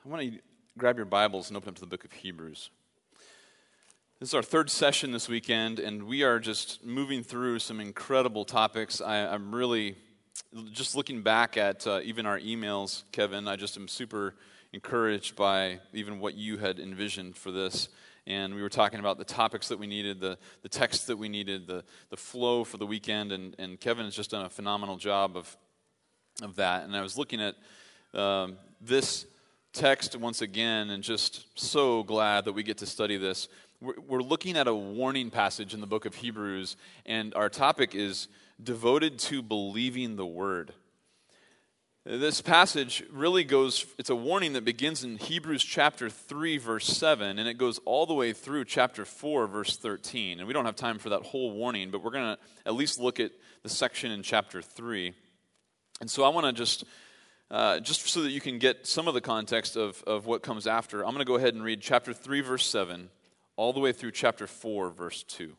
I want to grab your Bibles and open up to the book of Hebrews. This is our third session this weekend, and we are just moving through some incredible topics. I'm really, just looking back at even our emails, Kevin, I just am super encouraged by even what you had envisioned for this. And we were talking about the topics that we needed, the text that we needed, the flow for the weekend, and Kevin has just done a phenomenal job of that. And I was looking at this text once again, and just so glad that we get to study this. We're looking at a warning passage in the book of Hebrews, and our topic is devoted to believing the word. This passage really it's a warning that begins in Hebrews chapter 3, verse 7, and it goes all the way through chapter 4, verse 13. And we don't have time for that whole warning, but we're going to at least look at the section in chapter 3. And so I want to just so that you can get some of the context of what comes after, I'm going to go ahead and read chapter 3, verse 7, all the way through chapter 4, verse 2.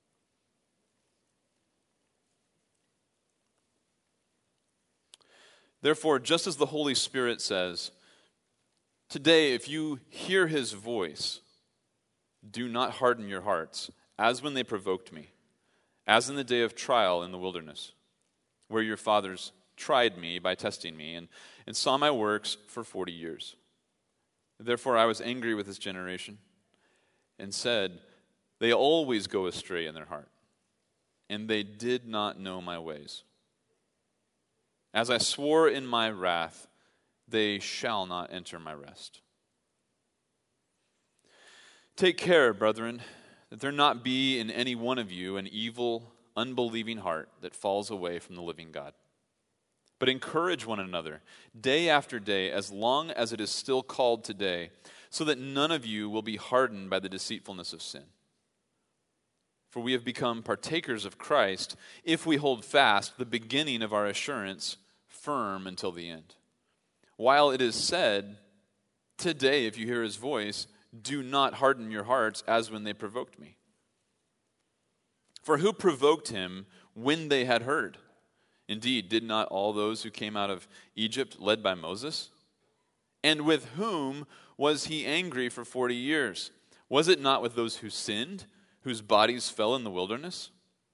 Therefore, just as the Holy Spirit says, today if you hear his voice, do not harden your hearts, as when they provoked me, as in the day of trial in the wilderness, where your fathers tried me by testing me, and saw my works for 40 years. Therefore I was angry with this generation, and said, they always go astray in their heart, and they did not know my ways. As I swore in my wrath, they shall not enter my rest. Take care, brethren, that there not be in any one of you an evil, unbelieving heart that falls away from the living God. But encourage one another day after day, as long as it is still called today, so that none of you will be hardened by the deceitfulness of sin. For we have become partakers of Christ if we hold fast the beginning of our assurance firm until the end. While it is said, today if you hear his voice, do not harden your hearts as when they provoked me. For who provoked him when they had heard? Indeed, did not all those who came out of Egypt led by Moses? And with whom was he angry for 40 years? Was it not with those who sinned, whose bodies fell in the wilderness?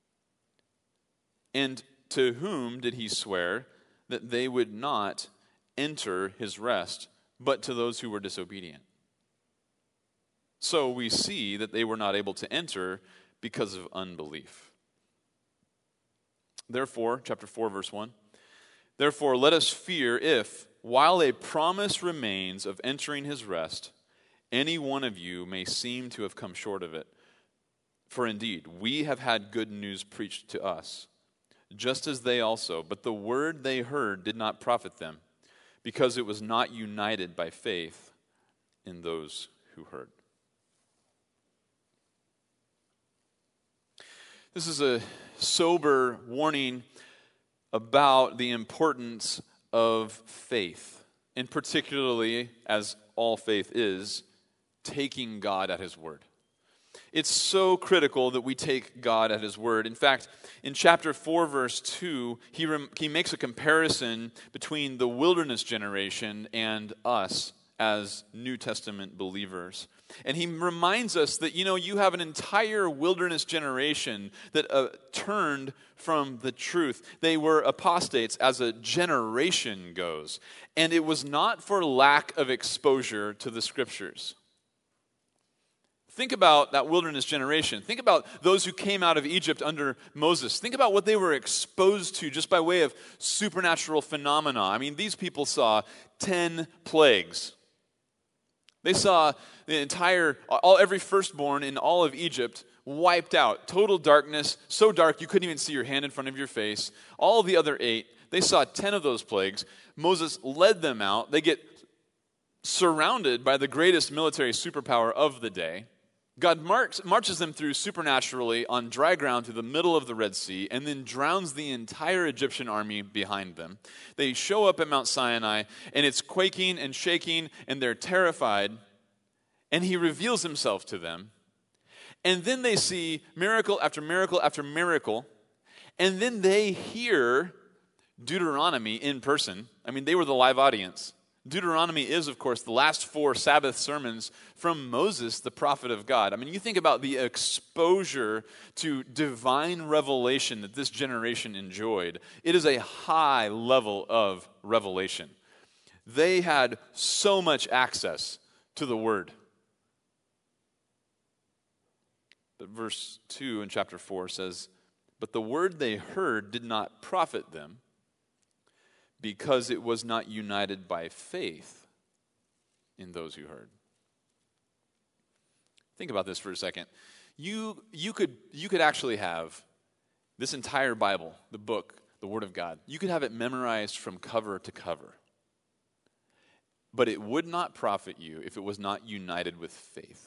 And to whom did he swear that they would not enter his rest, but to those who were disobedient? So we see that they were not able to enter because of unbelief. Therefore, chapter 4, verse 1, therefore let us fear if, while a promise remains of entering his rest, any one of you may seem to have come short of it. For indeed, we have had good news preached to us, just as they also, but the word they heard did not profit them, because it was not united by faith in those who heard. This is a sober warning about the importance of faith, and particularly, as all faith is, taking God at his word. It's so critical that we take God at his word. In fact, in chapter 4, verse 2, he makes a comparison between the wilderness generation and us as New Testament believers. And he reminds us that, you have an entire wilderness generation that turned from the truth. They were apostates as a generation goes. And it was not for lack of exposure to the scriptures. Think about that wilderness generation. Think about those who came out of Egypt under Moses. Think about what they were exposed to just by way of supernatural phenomena. I mean, these people saw 10 plagues. They saw every firstborn in all of Egypt wiped out. Total darkness, so dark you couldn't even see your hand in front of your face. All the other 8, they saw 10 of those plagues. Moses led them out. They get surrounded by the greatest military superpower of the day. God marches them through supernaturally on dry ground through the middle of the Red Sea, and then drowns the entire Egyptian army behind them. They show up at Mount Sinai, and it's quaking and shaking, and they're terrified, and he reveals himself to them. And then they see miracle after miracle after miracle, and then they hear Deuteronomy in person. I mean, they were the live audience. Deuteronomy is, of course, the last 4 Sabbath sermons from Moses, the prophet of God. I mean, you think about the exposure to divine revelation that this generation enjoyed. It is a high level of revelation. They had so much access to the Word. But verse 2 in chapter 4 says, "But the word they heard did not profit them, because it was not united by faith in those who heard." Think about this for a second. You could actually have this entire Bible, the book, the Word of God. You could have it memorized from cover to cover. But it would not profit you if it was not united with faith.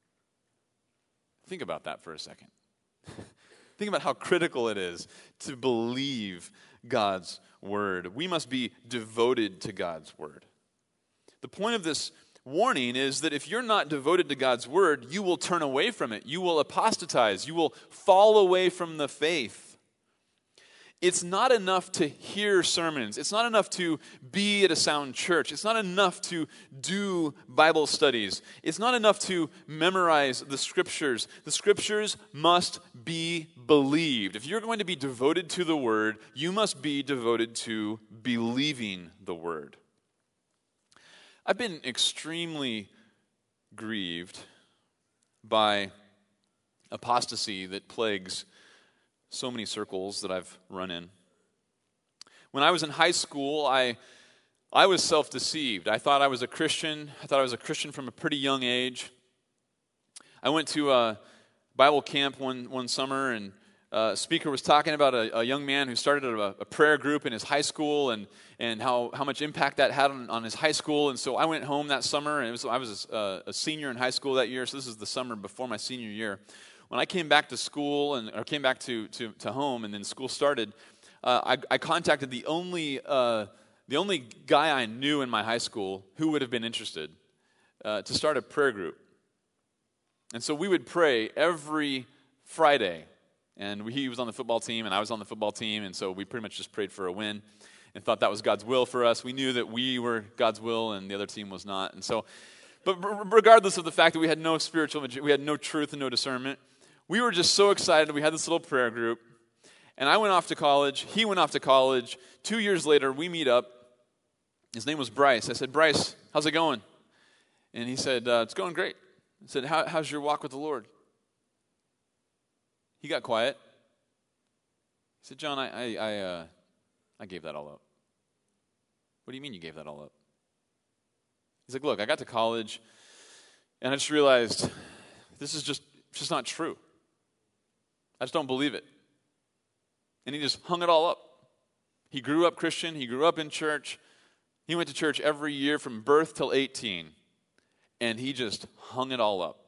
Think about that for a second. Think about how critical it is to believe God's word. We must be devoted to God's word. The point of this warning is that if you're not devoted to God's word, you will turn away from it. You will apostatize. You will fall away from the faith. It's not enough to hear sermons. It's not enough to be at a sound church. It's not enough to do Bible studies. It's not enough to memorize the Scriptures. The Scriptures must be believed. If you're going to be devoted to the Word, you must be devoted to believing the Word. I've been extremely grieved by apostasy that plagues so many circles that I've run in. When I was in high school, I was self-deceived. I thought I was a Christian. I thought I was a Christian from a pretty young age. I went to a Bible camp one summer, and a speaker was talking about a young man who started a prayer group in his high school and how much impact that had on his high school. And so I went home that summer, and I was a senior in high school that year, so this is the summer before my senior year. When I came back to school, or came back to home, and then school started, I contacted the only guy I knew in my high school who would have been interested to start a prayer group. And so we would pray every Friday, and he was on the football team, and I was on the football team, and so we pretty much just prayed for a win and thought that was God's will for us. We knew that we were God's will, and the other team was not. And so, but regardless of the fact that we had no we had no truth and no discernment, we were just so excited. We had this little prayer group, and I went off to college. He went off to college. 2 years later, we meet up. His name was Bryce. I said, "Bryce, how's it going?" And he said, "It's going great." I said, how's your walk with the Lord?" He got quiet. He said, "John, I gave that all up." "What do you mean you gave that all up?" He's like, "Look, I got to college, and I just realized this is just not true. I just don't believe it." And he just hung it all up. He grew up Christian. He grew up in church. He went to church every year from birth till 18. And he just hung it all up.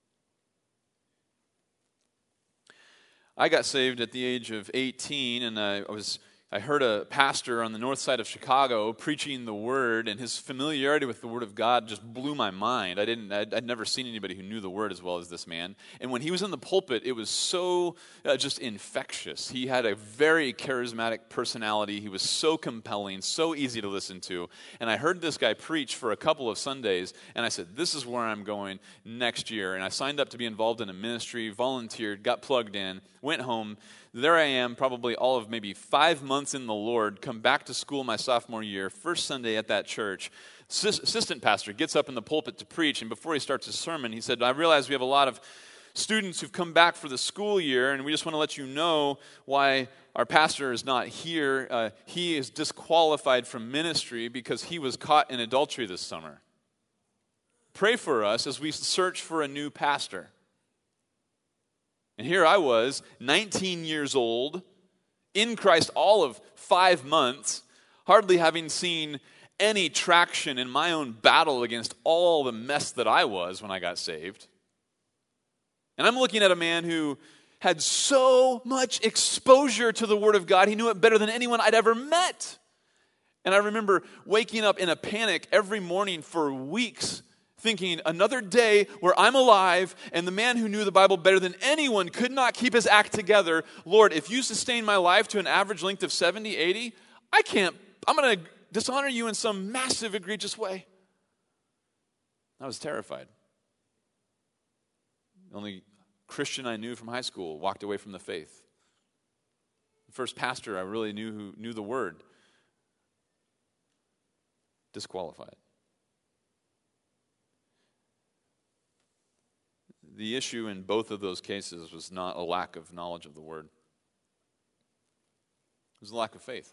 I got saved at the age of 18, and I heard a pastor on the north side of Chicago preaching the Word, and his familiarity with the Word of God just blew my mind. I'd never seen anybody who knew the Word as well as this man. And when he was in the pulpit, it was so just infectious. He had a very charismatic personality. He was so compelling, so easy to listen to. And I heard this guy preach for a couple of Sundays, and I said, "This is where I'm going next year." And I signed up to be involved in a ministry, volunteered, got plugged in, went home. There I am, probably all of maybe 5 months in the Lord, come back to school my sophomore year, first Sunday at that church. Assistant pastor gets up in the pulpit to preach, and before he starts his sermon, he said, "I realize we have a lot of students who've come back for the school year, and we just want to let you know why our pastor is not here. He is disqualified from ministry because he was caught in adultery this summer. Pray for us as we search for a new pastor." And here I was, 19 years old, in Christ all of 5 months, hardly having seen any traction in my own battle against all the mess that I was when I got saved. And I'm looking at a man who had so much exposure to the Word of God, he knew it better than anyone I'd ever met. And I remember waking up in a panic every morning for weeks, thinking, another day where I'm alive, and the man who knew the Bible better than anyone could not keep his act together. Lord, if you sustain my life to an average length of 70, 80, I'm going to dishonor you in some massive, egregious way. I was terrified. The only Christian I knew from high school walked away from the faith. The first pastor I really knew who knew the word, disqualified. The issue in both of those cases was not a lack of knowledge of the word. It was a lack of faith.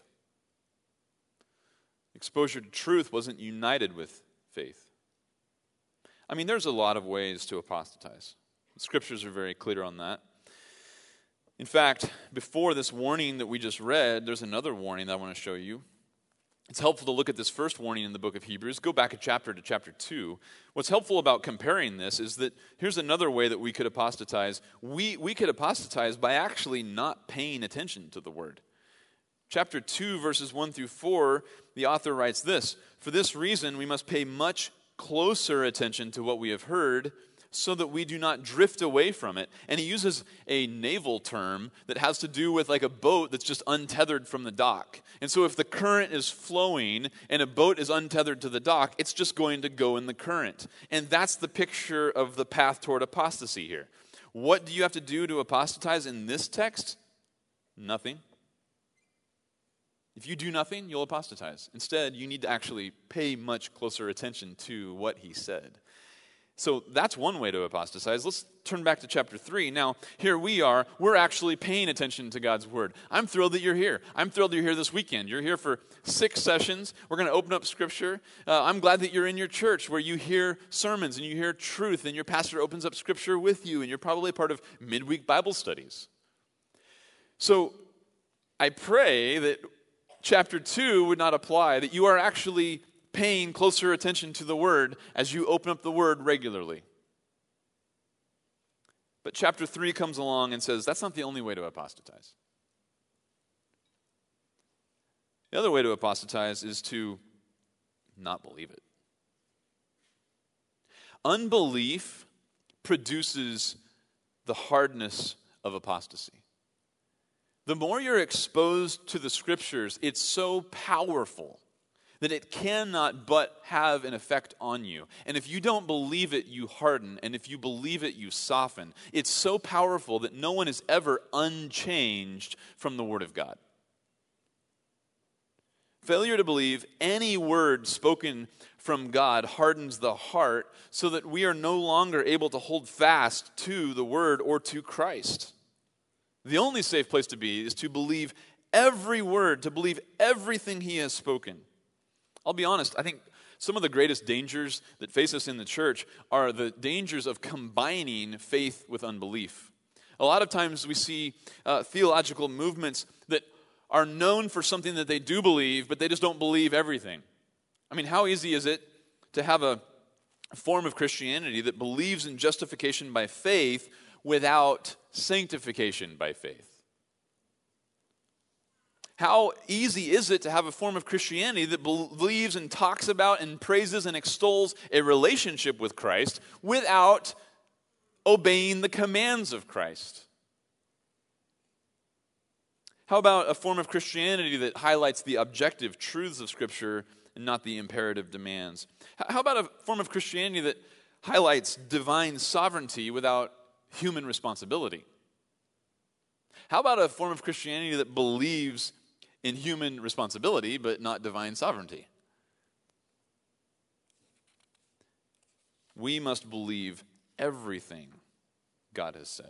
Exposure to truth wasn't united with faith. I mean, there's a lot of ways to apostatize. The scriptures are very clear on that. In fact, before this warning that we just read, there's another warning that I want to show you. It's helpful to look at this first warning in the book of Hebrews. Go back a chapter to chapter 2. What's helpful about comparing this is that here's another way that we could apostatize. We could apostatize by actually not paying attention to the word. Chapter 2, verses 1 through 4, the author writes this: "For this reason we must pay much closer attention to what we have heard, so that we do not drift away from it." And he uses a naval term that has to do with like a boat that's just untethered from the dock. And so if the current is flowing and a boat is untethered to the dock, it's just going to go in the current. And that's the picture of the path toward apostasy here. What do you have to do to apostatize in this text? Nothing. If you do nothing, you'll apostatize. Instead, you need to actually pay much closer attention to what he said. So that's one way to apostatize. Let's turn back to chapter 3. Now, here we are. We're actually paying attention to God's word. I'm thrilled that you're here. I'm thrilled you're here this weekend. You're here for 6 sessions. We're going to open up Scripture. I'm glad that you're in your church where you hear sermons and you hear truth and your pastor opens up Scripture with you and you're probably part of midweek Bible studies. So I pray that chapter 2 would not apply, that you are actually paying closer attention to the word as you open up the word regularly. But chapter 3 comes along and says that's not the only way to apostatize. The other way to apostatize is to not believe it. Unbelief produces the hardness of apostasy. The more you're exposed to the scriptures, it's so powerful that it cannot but have an effect on you. And if you don't believe it, you harden. And if you believe it, you soften. It's so powerful that no one is ever unchanged from the Word of God. Failure to believe any word spoken from God hardens the heart so that we are no longer able to hold fast to the Word or to Christ. The only safe place to be is to believe every word, to believe everything he has spoken. I'll be honest, I think some of the greatest dangers that face us in the church are the dangers of combining faith with unbelief. A lot of times we see theological movements that are known for something that they do believe, but they just don't believe everything. I mean, how easy is it to have a form of Christianity that believes in justification by faith without sanctification by faith? How easy is it to have a form of Christianity that believes and talks about and praises and extols a relationship with Christ without obeying the commands of Christ? How about a form of Christianity that highlights the objective truths of Scripture and not the imperative demands? How about a form of Christianity that highlights divine sovereignty without human responsibility? How about a form of Christianity that believes in human responsibility but not divine sovereignty? We must believe everything God has said.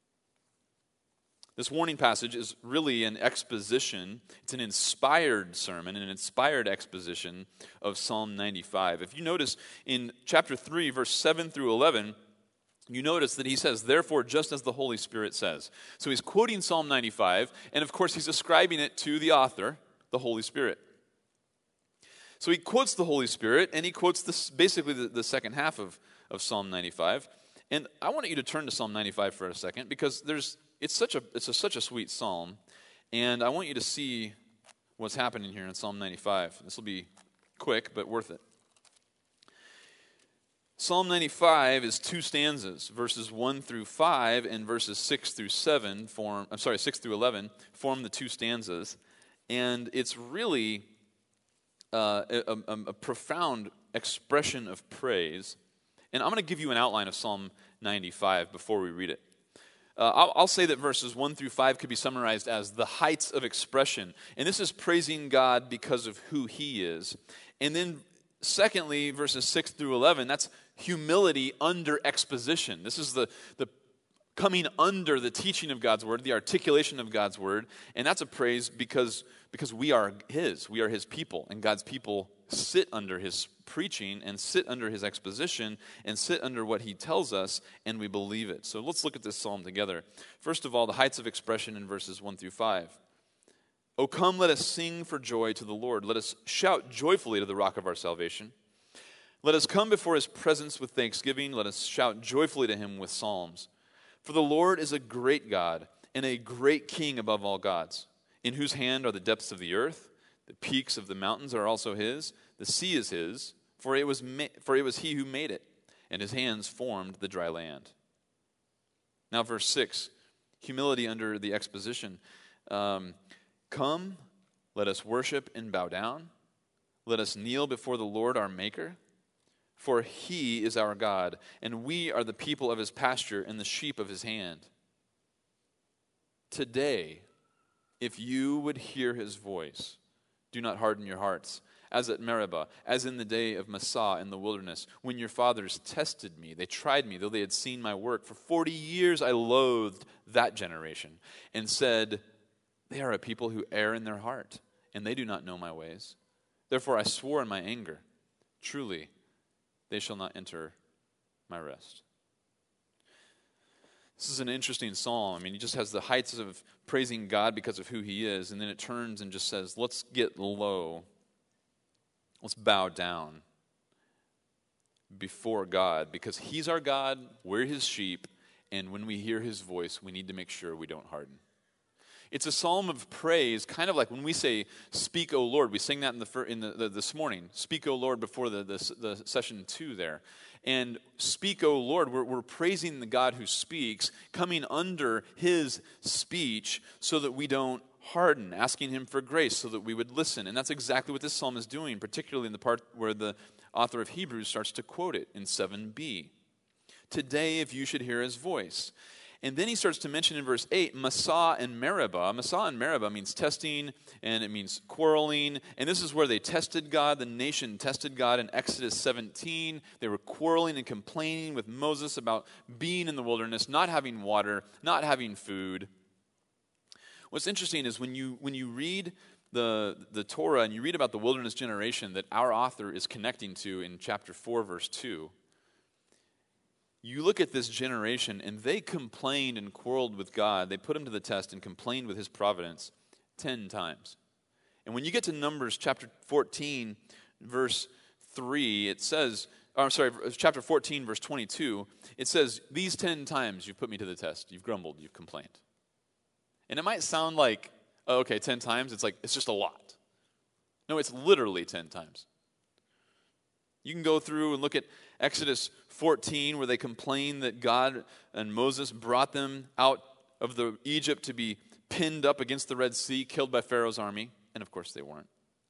This warning passage is really an exposition. It's an inspired sermon, an inspired exposition of Psalm 95. If you notice in chapter 3, verse 7 through 11, you notice that he says, "Therefore, just as the Holy Spirit says." So he's quoting Psalm 95, and of course he's ascribing it to the author, the Holy Spirit. So he quotes the Holy Spirit, and he quotes this, basically the second half of Psalm 95. And I want you to turn to Psalm 95 for a second, because it's such a sweet psalm, and I want you to see what's happening here in Psalm 95. This will be quick, but worth it. Psalm 95 is 2 stanzas, verses 1 through 5 and verses 6 through 11 form the 2 stanzas. And it's really a profound expression of praise. And I'm going to give you an outline of Psalm 95 before we read it. I'll say that verses 1 through 5 could be summarized as the heights of expression. And this is praising God because of who he is. And then secondly, verses 6 through 11, that's humility under exposition. This is the coming under the teaching of God's word, the articulation of God's word. And that's a praise because we are his people. And God's people sit under his preaching and sit under his exposition and sit under what he tells us, and we believe it. So let's look at this psalm together. First of all, the heights of expression in verses 1 through 5. O come, let us sing for joy to the Lord. Let us shout joyfully to the rock of our salvation. Let us come before his presence with thanksgiving. Let us shout joyfully to him with psalms. For the Lord is a great God and a great King above all gods, in whose hand are the depths of the earth. The peaks of the mountains are also his. The sea is his, for it was he who made it, and his hands formed the dry land. Now verse 6, humility under the exposition. Come, let us worship and bow down. Let us kneel before the Lord our Maker. For he is our God, and we are the people of his pasture and the sheep of his hand. Today, if you would hear his voice, do not harden your hearts, as at Meribah, as in the day of Massah in the wilderness, when your fathers tested me. They tried me, though they had seen my work. For 40 years I loathed that generation, and said, they are a people who err in their heart, and they do not know my ways. Therefore I swore in my anger, truly they shall not enter my rest. This is an interesting psalm. I mean, he just has the heights of praising God because of who he is, and then it turns and just says, let's get low. Let's bow down before God because he's our God, we're his sheep, and when we hear his voice, we need to make sure we don't harden. It's a psalm of praise, kind of like when we say, speak, O Lord. We sing that this morning. Speak, O Lord, before the session 2 there. And speak, O Lord, we're praising the God who speaks, coming under his speech so that we don't harden, asking him for grace so that we would listen. And that's exactly what this psalm is doing, particularly in the part where the author of Hebrews starts to quote it in 7b. Today, if you should hear his voice. And then he starts to mention in verse 8, Massah and Meribah. Massah and Meribah means testing, and it means quarreling. And this is where they tested God. The nation tested God in Exodus 17. They were quarreling and complaining with Moses about being in the wilderness, not having water, not having food. What's interesting is when you read the Torah and you read about the wilderness generation that our author is connecting to in chapter 4, verse 2, you look at this generation, and they complained and quarreled with God. They put him to the test and complained with his providence 10 times. And when you get to Numbers chapter 14, verse 3, it says, chapter 14, verse 22, it says, these 10 times you've put me to the test. You've grumbled, you've complained. And it might sound like, oh, okay, 10 times. It's like, it's just a lot. No, it's literally 10 times. You can go through and look at Exodus 14, where they complain that God and Moses brought them out of Egypt to be pinned up against the Red Sea, killed by Pharaoh's army. And of course they weren't.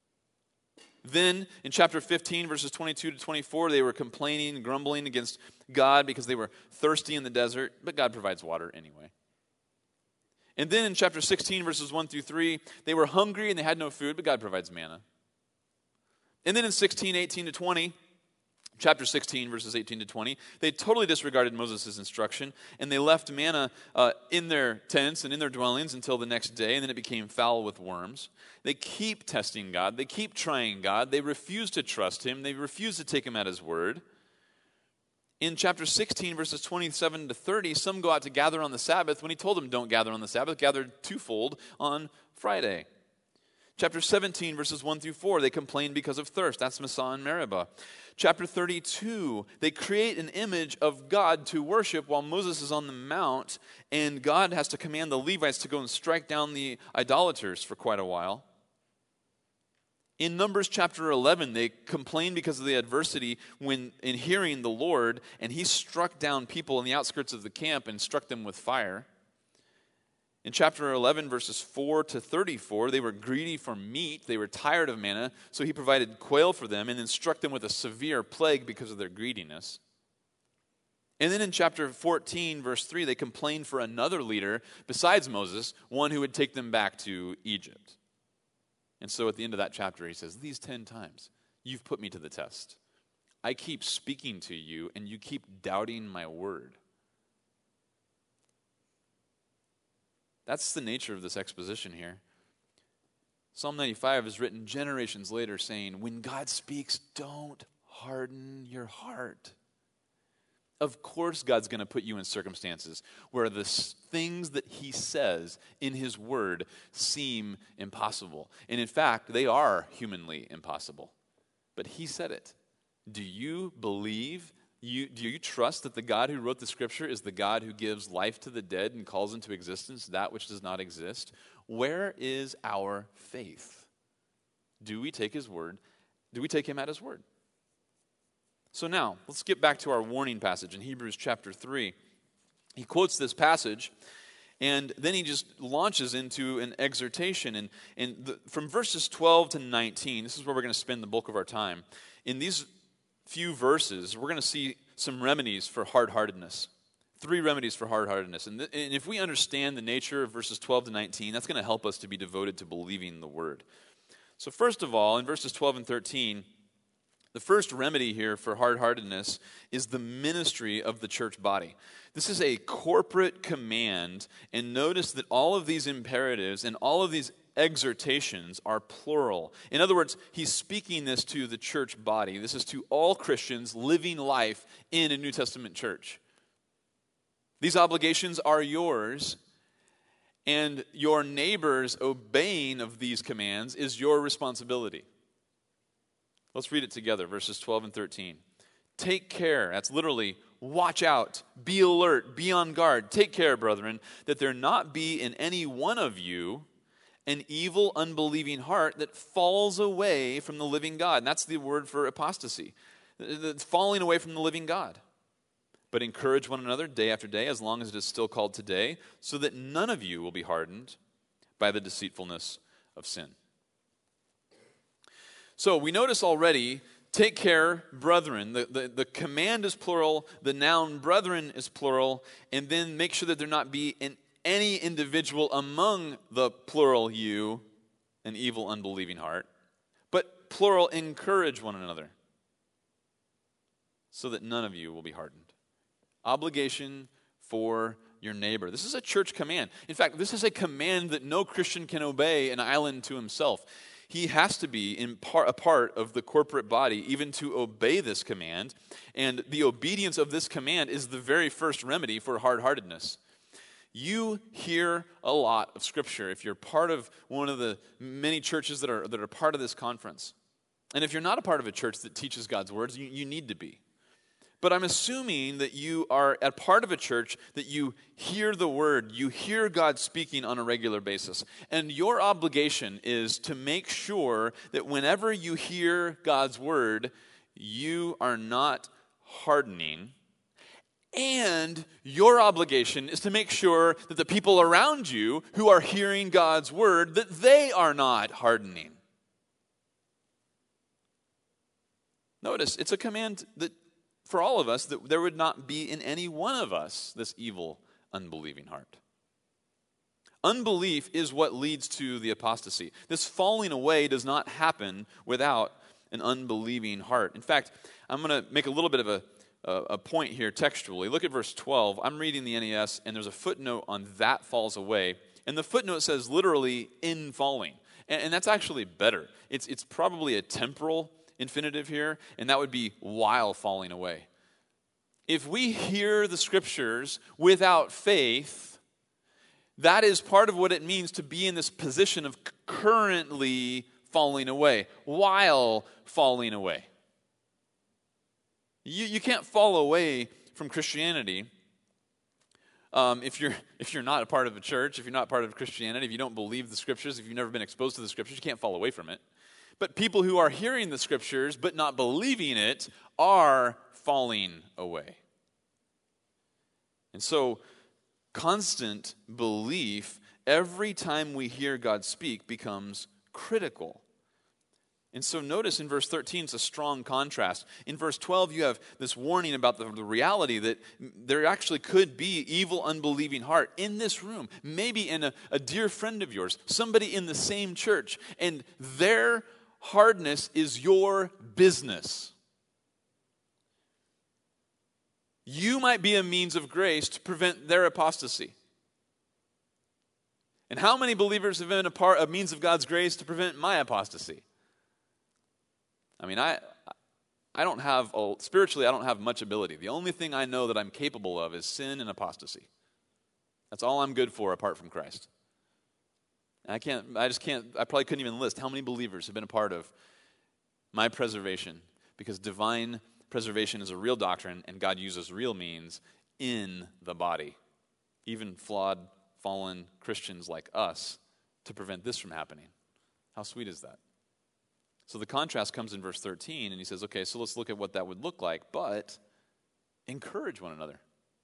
Then in chapter 15, verses 22 to 24, they were complaining and grumbling against God because they were thirsty in the desert, but God provides water anyway. And then in chapter 16, verses 1 through 3, they were hungry and they had no food, but God provides manna. And then in 16, 18 to 20, chapter 16, verses 18 to 20, they totally disregarded Moses' instruction, and they left manna in their tents and in their dwellings until the next day, and then it became foul with worms. They keep testing God. They keep trying God. They refuse to trust him. They refuse to take him at his word. In chapter 16, verses 27 to 30, some go out to gather on the Sabbath. When he told them don't gather on the Sabbath, gathered twofold on Friday. Chapter 17, verses 1 through 4, they complain because of thirst. That's Massah and Meribah. Chapter 32, they create an image of God to worship while Moses is on the mount, and God has to command the Levites to go and strike down the idolaters for quite a while. In Numbers chapter 11, they complain because of the adversity when in hearing the Lord, and he struck down people in the outskirts of the camp and struck them with fire. In chapter 11, verses 4 to 34, they were greedy for meat. They were tired of manna, so he provided quail for them and then struck them with a severe plague because of their greediness. And then in chapter 14, verse 3, they complained for another leader besides Moses, one who would take them back to Egypt. And so at the end of that chapter, he says, these 10 times, you've put me to the test. I keep speaking to you, and you keep doubting my word. That's the nature of this exposition here. Psalm 95 is written generations later saying, when God speaks, don't harden your heart. Of course God's going to put you in circumstances where the things that he says in his word seem impossible. And in fact, they are humanly impossible. But he said it. Do you believe, do you trust that the God who wrote the scripture is the God who gives life to the dead and calls into existence that which does not exist? Where is our faith? Do we take his word? Do we take him at his word? So now, let's get back to our warning passage in Hebrews chapter 3. He quotes this passage, and then he just launches into an exhortation. From verses 12 to 19, this is where we're going to spend the bulk of our time. In these few verses, we're going to see some remedies for hard-heartedness. 3 remedies for hard-heartedness. And if we understand the nature of verses 12 to 19, that's going to help us to be devoted to believing the word. So first of all, in verses 12 and 13, the first remedy here for hard-heartedness is the ministry of the church body. This is a corporate command, and notice that all of these imperatives and all of these exhortations are plural. In other words, he's speaking this to the church body. This is to all Christians living life in a New Testament church. These obligations are yours, and your neighbor's obeying of these commands is your responsibility. Let's read it together, verses 12 and 13. Take care, that's literally watch out, be alert, be on guard. Take care, brethren, that there not be in any one of you an evil, unbelieving heart that falls away from the living God. And that's the word for apostasy, the falling away from the living God. But encourage one another day after day, as long as it is still called today, so that none of you will be hardened by the deceitfulness of sin. So we notice already, take care, brethren. The command is plural, the noun brethren is plural, and then make sure that there not be in any individual among the plural you an evil, unbelieving heart. But plural, encourage one another, so that none of you will be hardened. Obligation for your neighbor. This is a church command. In fact, this is a command that no Christian can obey an island to himself. He has to be a part of the corporate body even to obey this command. And the obedience of this command is the very first remedy for hard-heartedness. You hear a lot of Scripture if you're part of one of the many churches that are part of this conference. And if you're not a part of a church that teaches God's words, you need to be. But I'm assuming that you are a part of a church that you hear the word, you hear God speaking on a regular basis. And your obligation is to make sure that whenever you hear God's word, you are not hardening. And your obligation is to make sure that the people around you who are hearing God's word, that they are not hardening. Notice, it's a command that for all of us, that there would not be in any one of us this evil, unbelieving heart. Unbelief is what leads to the apostasy. This falling away does not happen without an unbelieving heart. In fact, I'm going to make a little bit of a point here textually. Look at verse 12. I'm reading the NES, and there's a footnote on that falls away. And the footnote says literally in falling. And that's actually better. It's probably a temporal infinitive here, and that would be while falling away. If we hear the scriptures without faith, that is part of what it means to be in this position of currently falling away, while falling away. You can't fall away from Christianity if you're not a part of a church, if you're not part of Christianity, if you don't believe the scriptures, if you've never been exposed to the scriptures, you can't fall away from it. But people who are hearing the scriptures but not believing it are falling away. And so constant belief every time we hear God speak becomes critical. And so notice in verse 13, it's a strong contrast. In verse 12, you have this warning about the reality that there actually could be evil, unbelieving heart in this room, maybe in a dear friend of yours, somebody in the same church, and their hardness is your business. You might be a means of grace to prevent their apostasy. And how many believers have been a means of God's grace to prevent my apostasy? I mean, I don't have, spiritually, I don't have much ability. The only thing I know that I'm capable of is sin and apostasy. That's all I'm good for apart from Christ. And I probably couldn't even list how many believers have been a part of my preservation, because divine preservation is a real doctrine and God uses real means in the body. Even flawed, fallen Christians like us to prevent this from happening. How sweet is that? So the contrast comes in verse 13, and he says, okay, so let's look at what that would look like, but encourage one another.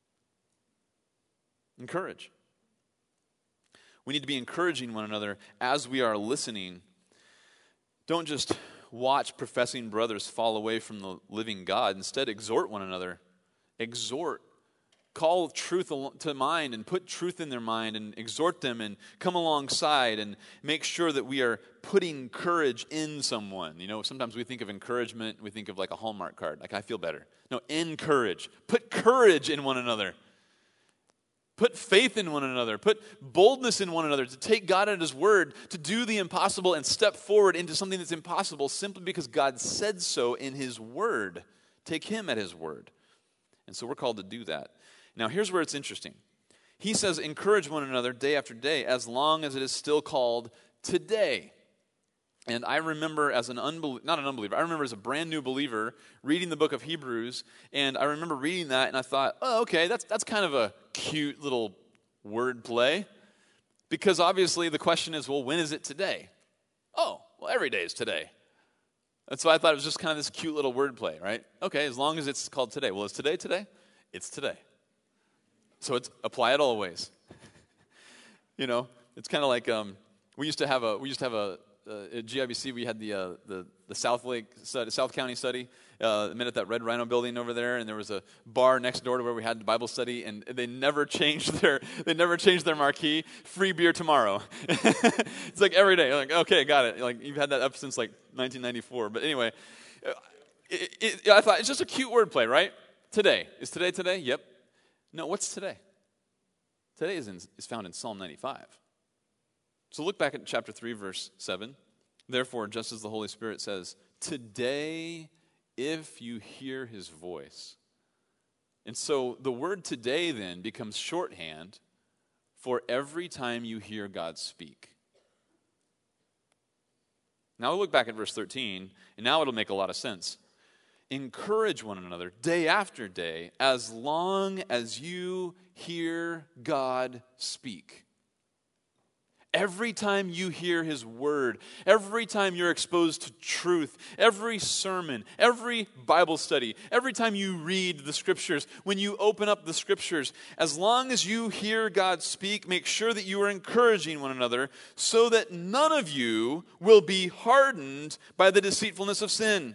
Encourage. We need to be encouraging one another as we are listening. Don't just watch professing brothers fall away from the living God. Instead, exhort one another. Exhort. Call truth to mind and put truth in their mind and exhort them and come alongside and make sure that we are putting courage in someone. You know, sometimes we think of encouragement, we think of like a Hallmark card, like I feel better. No, encourage. Put courage in one another. Put faith in one another. Put boldness in one another to take God at His word, to do the impossible and step forward into something that's impossible simply because God said so in His word. Take Him at His word. And so we're called to do that. Now, here's where it's interesting. He says, encourage one another day after day, as long as it is still called today. And I remember as not an unbeliever, I remember as a brand new believer reading the book of Hebrews, and I remember reading that, and I thought, oh, okay, that's kind of a cute little word play, because obviously the question is, well, when is it today? Oh, well, every day is today. And so I thought it was just kind of this cute little word play, right? Okay, as long as it's called today. Well, is today today? It's today. So it's apply it always. You know, it's kind of like we used to have a at GIBC we had the South Lake study, South County study. Met at that Red Rhino building over there, and there was a bar next door to where we had the Bible study, and they never changed their marquee. Free beer tomorrow. It's like every day. Like, okay, got it. Like you've had that up since like 1994. But anyway, I thought it's just a cute wordplay, right? Today is today. Yep. No, what's today? Today is found in Psalm 95. So look back at chapter 3, verse 7. Therefore, just as the Holy Spirit says, today, if you hear His voice. And so the word today then becomes shorthand for every time you hear God speak. Now look back at verse 13, and now it'll make a lot of sense. Encourage one another day after day, as long as you hear God speak. Every time you hear His word, every time you're exposed to truth, every sermon, every Bible study, every time you read the Scriptures, when you open up the Scriptures, as long as you hear God speak, make sure that you are encouraging one another so that none of you will be hardened by the deceitfulness of sin.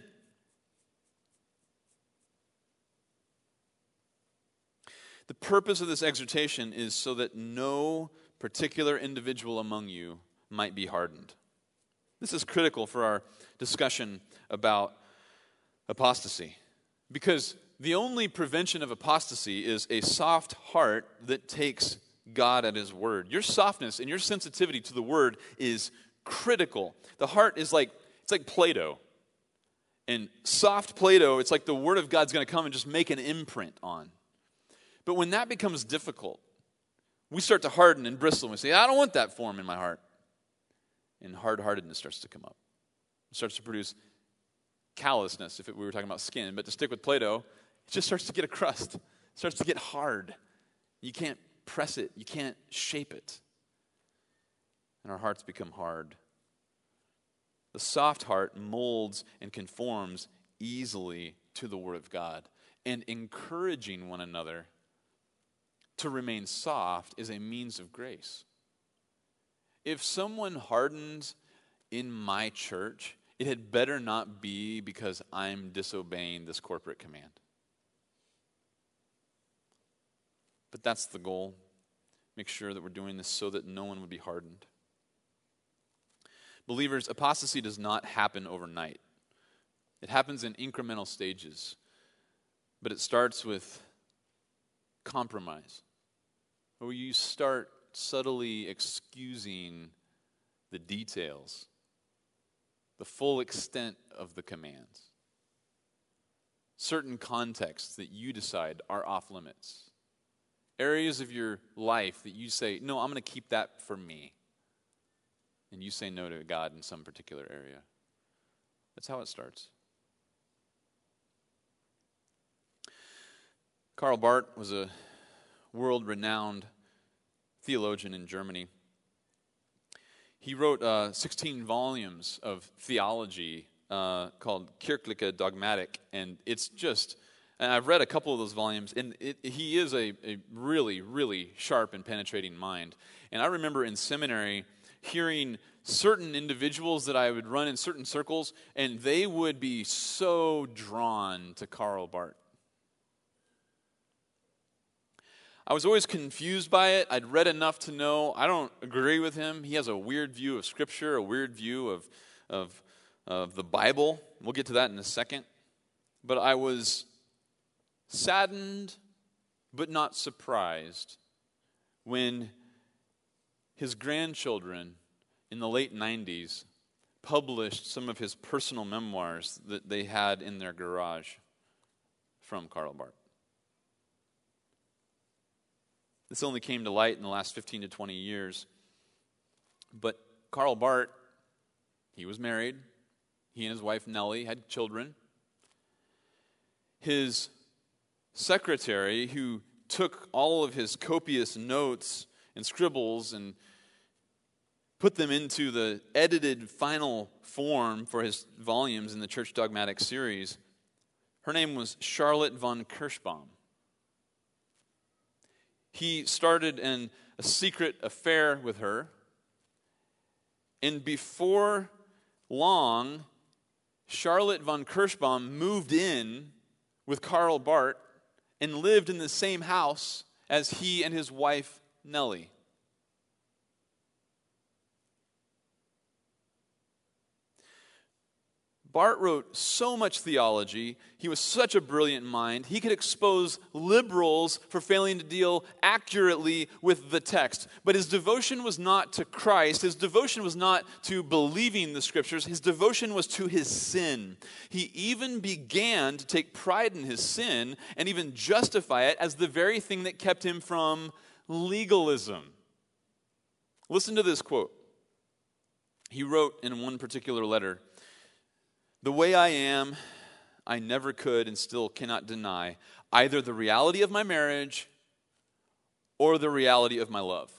The purpose of this exhortation is so that no particular individual among you might be hardened. This is critical for our discussion about apostasy, because the only prevention of apostasy is a soft heart that takes God at His word. Your softness and your sensitivity to the word is critical. The heart is it's like Play-Doh. And soft Play-Doh, it's like the word of God's going to come and just make an imprint on. But when that becomes difficult, we start to harden and bristle, and we say, I don't want that form in my heart. And hard-heartedness starts to come up. It starts to produce callousness, if we were talking about skin. But to stick with Play-Doh, it just starts to get a crust. It starts to get hard. You can't press it. You can't shape it. And our hearts become hard. The soft heart molds and conforms easily to the Word of God. And encouraging one another to remain soft is a means of grace. if someone hardens in my church, it had better not be because I'm disobeying this corporate command. But that's the goal. Make sure that we're doing this so that no one would be hardened. Believers, apostasy does not happen overnight. It happens in incremental stages. But it starts with compromise, where you start subtly excusing the details, the full extent of the commands. Certain contexts that you decide are off limits. Areas of your life that you say, no, I'm going to keep that for me. And you say no to God in some particular area. That's how it starts. Karl Barth was a world-renowned theologian in Germany. He wrote 16 volumes of theology called Kirchliche Dogmatik, and it's just, and I've read a couple of those volumes, and he is a really, really sharp and penetrating mind. And I remember in seminary hearing certain individuals that I would run in certain circles, and they would be so drawn to Karl Barth. I was always confused by it. I'd read enough to know I don't agree with him. He has a weird view of Scripture, a weird view of the Bible. We'll get to that in a second. But I was saddened but not surprised when his grandchildren in the late 90s published some of his personal memoirs that they had in their garage from Karl Barth. This only came to light in the last 15 to 20 years. But Karl Barth, he was married. He and his wife Nellie had children. His secretary, who took all of his copious notes and scribbles and put them into the edited final form for his volumes in the Church Dogmatic series, her name was Charlotte von Kirschbaum. He started a secret affair with her, and before long, Charlotte von Kirschbaum moved in with Karl Barth and lived in the same house as he and his wife Nellie. Barth wrote so much theology. He was such a brilliant mind. He could expose liberals for failing to deal accurately with the text. But his devotion was not to Christ. His devotion was not to believing the Scriptures. His devotion was to his sin. He even began to take pride in his sin and even justify it as the very thing that kept him from legalism. Listen to this quote. He wrote in one particular letter, "The way I am, I never could and still cannot deny either the reality of my marriage or the reality of my love.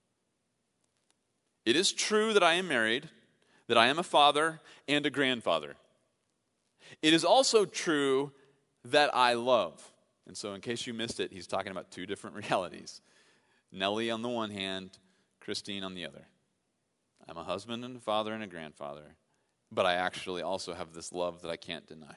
It is true that I am married, that I am a father and a grandfather. It is also true that I love." And so in case you missed it, he's talking about two different realities. Nellie on the one hand, Christine on the other. I'm a husband and a father and a grandfather. But I actually also have this love that I can't deny.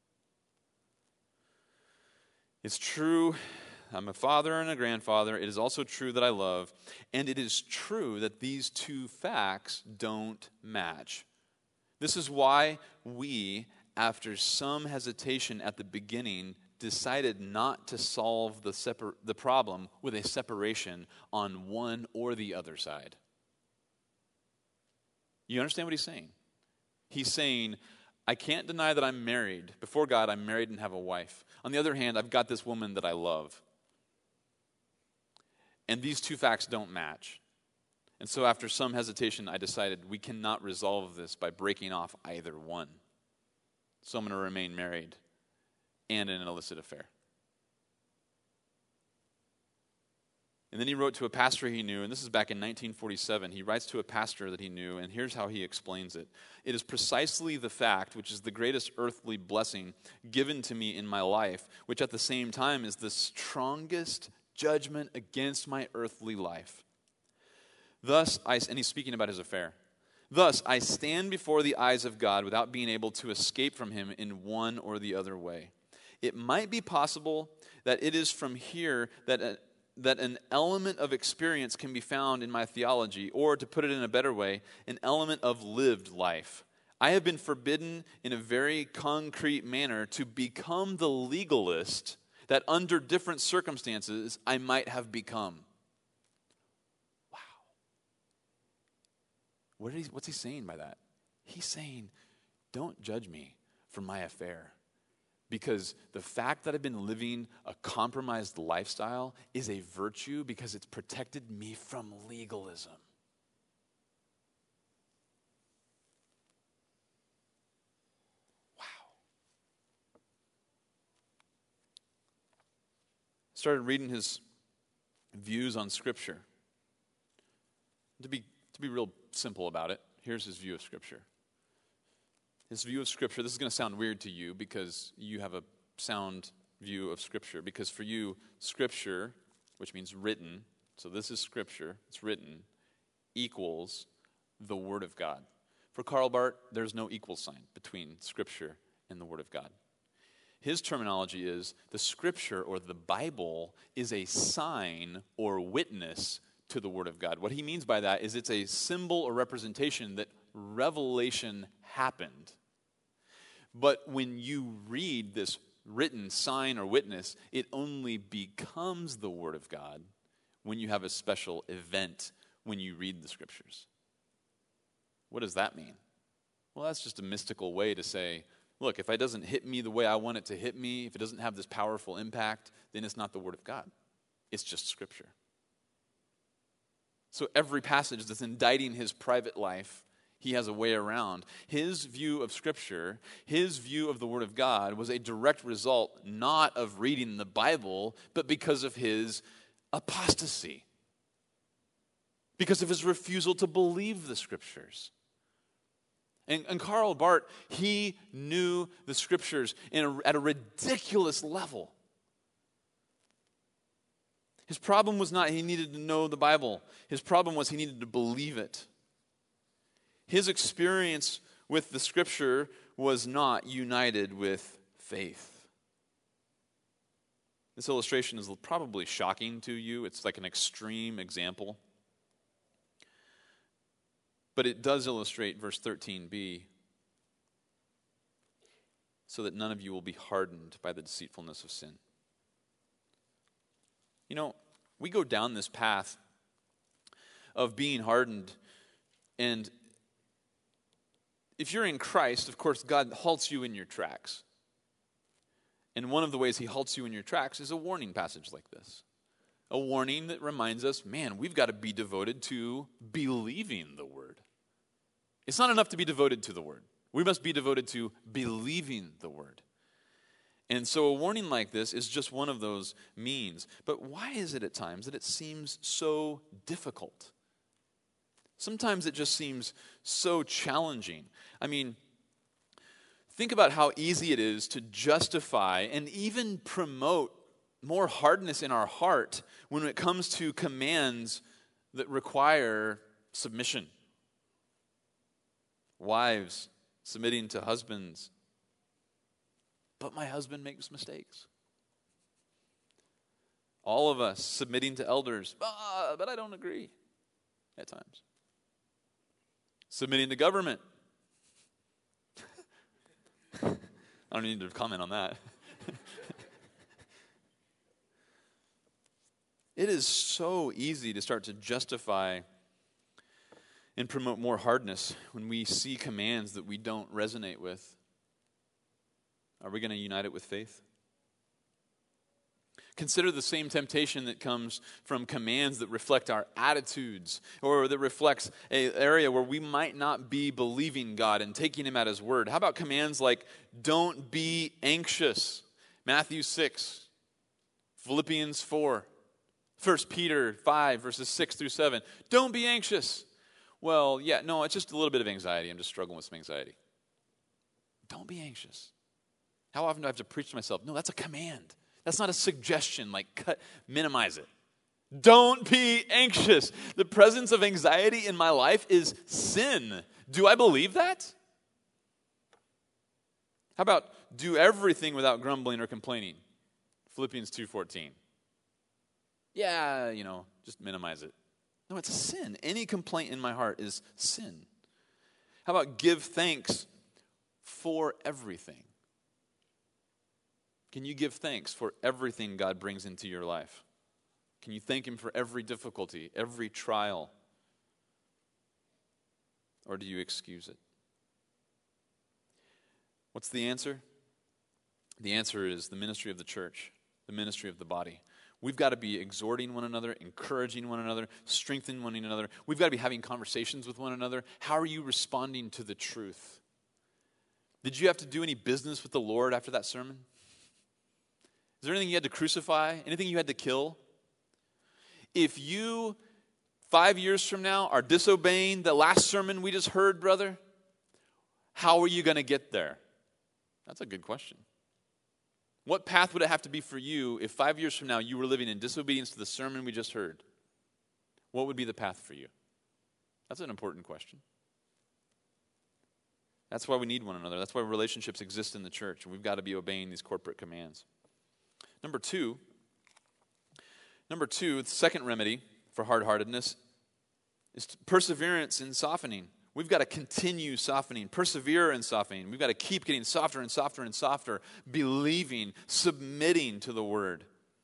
It's true, I'm a father and a grandfather. It is also true that I love. And it is true that these two facts don't match. This is why we, after some hesitation at the beginning, decided not to solve the problem with a separation on one or the other side. You understand what he's saying? He's saying, I can't deny that I'm married. Before God, I'm married and have a wife. On the other hand, I've got this woman that I love. And these two facts don't match. And so after some hesitation, I decided we cannot resolve this by breaking off either one. So I'm going to remain married and in an illicit affair. And then he wrote to a pastor he knew, and this is back in 1947. He writes to a pastor that he knew, and here's how he explains it. "It is precisely the fact, which is the greatest earthly blessing given to me in my life, which at the same time is the strongest judgment against my earthly life. And he's speaking about his affair. Thus, I stand before the eyes of God without being able to escape from him in one or the other way. It might be possible that it is from here that an element of experience can be found in my theology, or to put it in a better way, an element of lived life. I have been forbidden in a very concrete manner to become the legalist that under different circumstances I might have become. Wow. What's he saying by that? He's saying, don't judge me for my affair. Because the fact that I've been living a compromised lifestyle is a virtue because it's protected me from legalism. Wow. Started reading his views on Scripture. To be real simple about it, here's his view of Scripture. His view of Scripture, this is going to sound weird to you because you have a sound view of Scripture. Because for you, Scripture, which means written, so this is Scripture, it's written, equals the Word of God. For Karl Barth, there's no equal sign between Scripture and the Word of God. His terminology is the Scripture or the Bible is a sign or witness to the Word of God. What he means by that is it's a symbol or representation that revelation happened. But when you read this written sign or witness, it only becomes the Word of God when you have a special event when you read the Scriptures. What does that mean? Well, that's just a mystical way to say, look, if it doesn't hit me the way I want it to hit me, if it doesn't have this powerful impact, then it's not the Word of God. It's just Scripture. So every passage that's indicting his private life, he has a way around. His view of Scripture, his view of the Word of God was a direct result not of reading the Bible, but because of his apostasy. Because of his refusal to believe the Scriptures. And Karl Barth, he knew the Scriptures at a ridiculous level. His problem was not he needed to know the Bible. His problem was he needed to believe it. His experience with the Scripture was not united with faith. This illustration is probably shocking to you. It's like an extreme example. But it does illustrate verse 13b, so that none of you will be hardened by the deceitfulness of sin. You know, we go down this path of being hardened, and if you're in Christ, of course, God halts you in your tracks. And one of the ways he halts you in your tracks is a warning passage like this. A warning that reminds us, man, we've got to be devoted to believing the Word. It's not enough to be devoted to the Word. We must be devoted to believing the Word. And so a warning like this is just one of those means. But why is it at times that it seems so difficult? Sometimes it just seems so challenging. I mean, think about how easy it is to justify and even promote more hardness in our heart when it comes to commands that require submission. Wives submitting to husbands. But my husband makes mistakes. All of us submitting to elders, but I don't agree at times. Submitting to government. I don't need to comment on that. It is so easy to start to justify and promote more hardness when we see commands that we don't resonate with. Are we going to unite it with faith? Consider the same temptation that comes from commands that reflect our attitudes or that reflects an area where we might not be believing God and taking Him at His word. How about commands like, don't be anxious? Matthew 6, Philippians 4, 1 Peter 5, verses 6 through 7. Don't be anxious. Well, yeah, no, it's just a little bit of anxiety. I'm just struggling with some anxiety. Don't be anxious. How often do I have to preach to myself? No, that's a command. That's not a suggestion, like minimize it. Don't be anxious. The presence of anxiety in my life is sin. Do I believe that? How about do everything without grumbling or complaining? Philippians 2:14. Yeah, just minimize it. No, it's a sin. Any complaint in my heart is sin. How about give thanks for everything? Can you give thanks for everything God brings into your life? Can you thank Him for every difficulty, every trial? Or do you excuse it? What's the answer? The answer is the ministry of the church, the ministry of the body. We've got to be exhorting one another, encouraging one another, strengthening one another. We've got to be having conversations with one another. How are you responding to the truth? Did you have to do any business with the Lord after that sermon? Is there anything you had to crucify? Anything you had to kill? If you, 5 years from now, are disobeying the last sermon we just heard, brother, how are you going to get there? That's a good question. What path would it have to be for you if 5 years from now you were living in disobedience to the sermon we just heard? What would be the path for you? That's an important question. That's why we need one another. That's why relationships exist in the church, and we've got to be obeying these corporate commands. Number two, the second remedy for hard-heartedness is perseverance in softening. We've got to continue softening, persevere in softening. We've got to keep getting softer and softer and softer, believing, submitting to the word.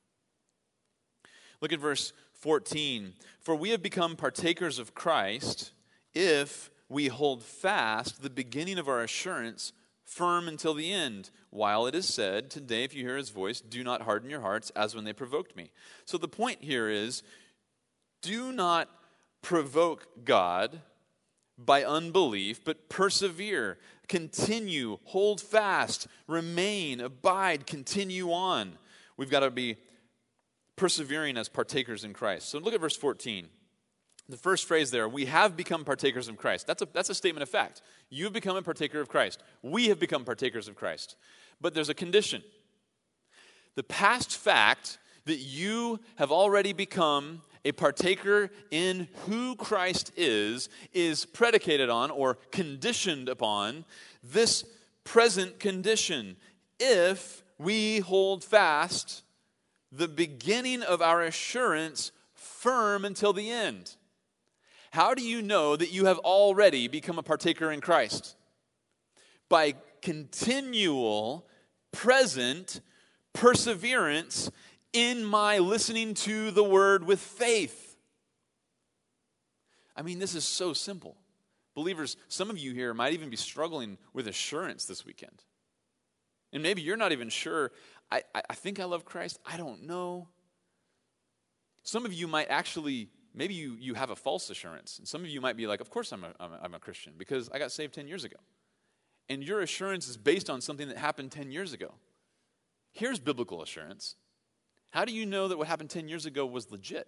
Look at verse 14. For we have become partakers of Christ if we hold fast the beginning of our assurance firm until the end, while it is said, today if you hear his voice, do not harden your hearts as when they provoked me. So the point here is, do not provoke God by unbelief, but persevere, continue, hold fast, remain, abide, continue on. We've got to be persevering as partakers in Christ. So look at verse 14. The first phrase there, we have become partakers of Christ. That's a statement of fact. You have become a partaker of Christ. We have become partakers of Christ. But there's a condition. The past fact that you have already become a partaker in who Christ is predicated on or conditioned upon this present condition. If we hold fast the beginning of our assurance firm until the end. How do you know that you have already become a partaker in Christ? By continual, present perseverance in my listening to the word with faith. I mean, this is so simple. Believers, some of you here might even be struggling with assurance this weekend. And maybe you're not even sure, I think I love Christ. I don't know. Some of you might actually, maybe you have a false assurance. And some of you might be like, of course I'm a Christian because I got saved 10 years ago. And your assurance is based on something that happened 10 years ago. Here's biblical assurance. How do you know that what happened 10 years ago was legit?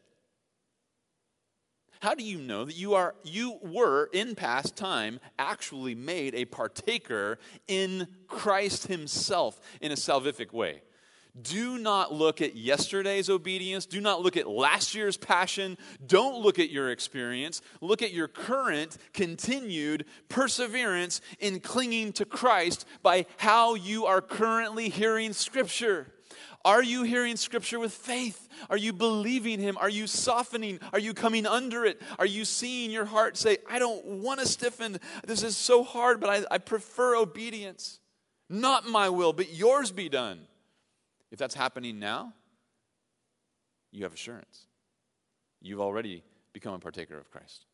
How do you know that you were in past time actually made a partaker in Christ himself in a salvific way? Do not look at yesterday's obedience. Do not look at last year's passion. Don't look at your experience. Look at your current, continued perseverance in clinging to Christ by how you are currently hearing Scripture. Are you hearing Scripture with faith? Are you believing Him? Are you softening? Are you coming under it? Are you seeing your heart say, I don't want to stiffen. This is so hard, but I prefer obedience. Not my will, but yours be done. If that's happening now, you have assurance. You've already become a partaker of Christ.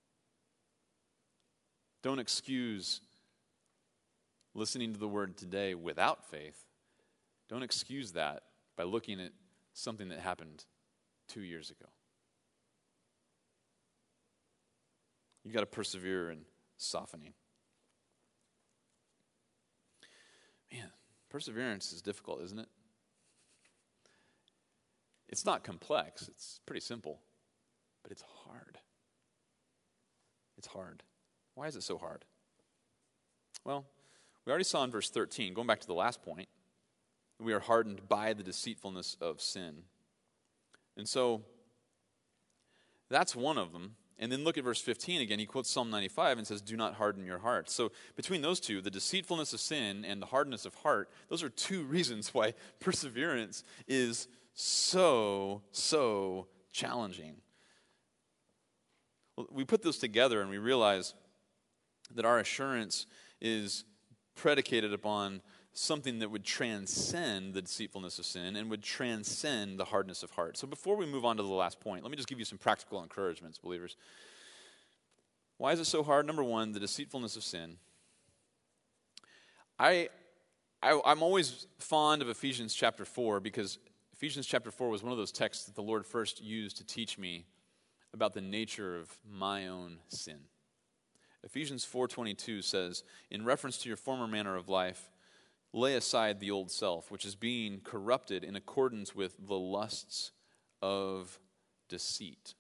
Don't excuse listening to the word today without faith. Don't excuse that by looking at something that happened 2 years ago. You've got to persevere in softening. Man, perseverance is difficult, isn't it? It's not complex. It's pretty simple. But it's hard. It's hard. Why is it so hard? Well, we already saw in verse 13, going back to the last point, we are hardened by the deceitfulness of sin. And so That's one of them. And then look at verse 15 again. He quotes Psalm 95 and says, do not harden your heart. So between those two, the deceitfulness of sin and the hardness of heart, those are two reasons why perseverance is so challenging. Well, we put those together and we realize that our assurance is predicated upon something that would transcend the deceitfulness of sin and would transcend the hardness of heart. So before we move on to the last point, let me just give you some practical encouragements, believers. Why is it so hard? Number one, the deceitfulness of sin. I'm always fond of Ephesians chapter 4 because Ephesians chapter 4 was one of those texts that the Lord first used to teach me about the nature of my own sin. Ephesians 4:22 says, in reference to your former manner of life, lay aside the old self, which is being corrupted in accordance with the lusts of deceit.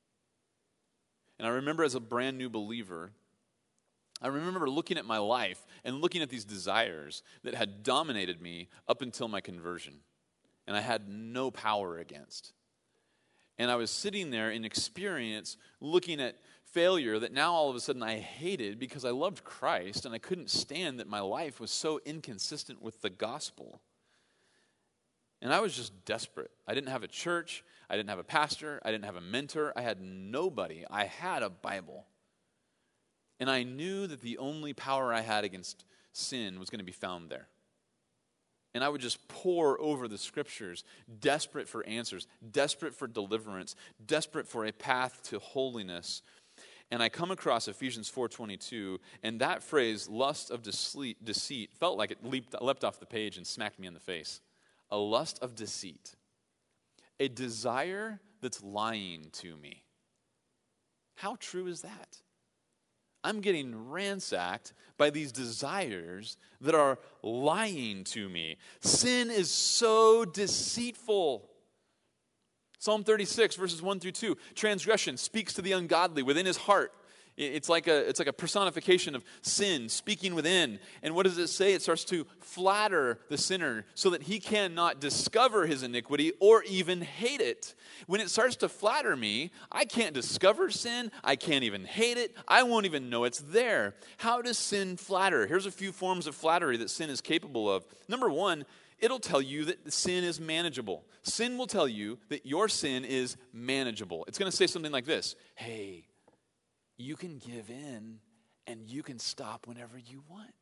And I remember as a brand new believer, I remember looking at my life and looking at these desires that had dominated me up until my conversion, and I had no power against. And I was sitting there in experience looking at failure that now all of a sudden I hated because I loved Christ and I couldn't stand that my life was so inconsistent with the gospel. And I was just desperate. I didn't have a church. I didn't have a pastor. I didn't have a mentor. I had nobody. I had a Bible. And I knew that the only power I had against sin was going to be found there. And I would just pore over the scriptures, desperate for answers, desperate for deliverance, desperate for a path to holiness. And I come across Ephesians 4:22, and that phrase, lust of deceit, felt like it leapt off the page and smacked me in the face. A lust of deceit. A desire that's lying to me. How true is that? I'm getting ransacked by these desires that are lying to me. Sin is so deceitful. Psalm 36, verses 1 through 2. Transgression speaks to the ungodly within his heart. It's like a personification of sin speaking within. And what does it say? It starts to flatter the sinner so that he cannot discover his iniquity or even hate it. When it starts to flatter me, I can't discover sin. I can't even hate it. I won't even know it's there. How does sin flatter? Here's a few forms of flattery that sin is capable of. Number one, it'll tell you that sin is manageable. Sin will tell you that your sin is manageable. It's going to say something like this. Hey, you can give in and you can stop whenever you want.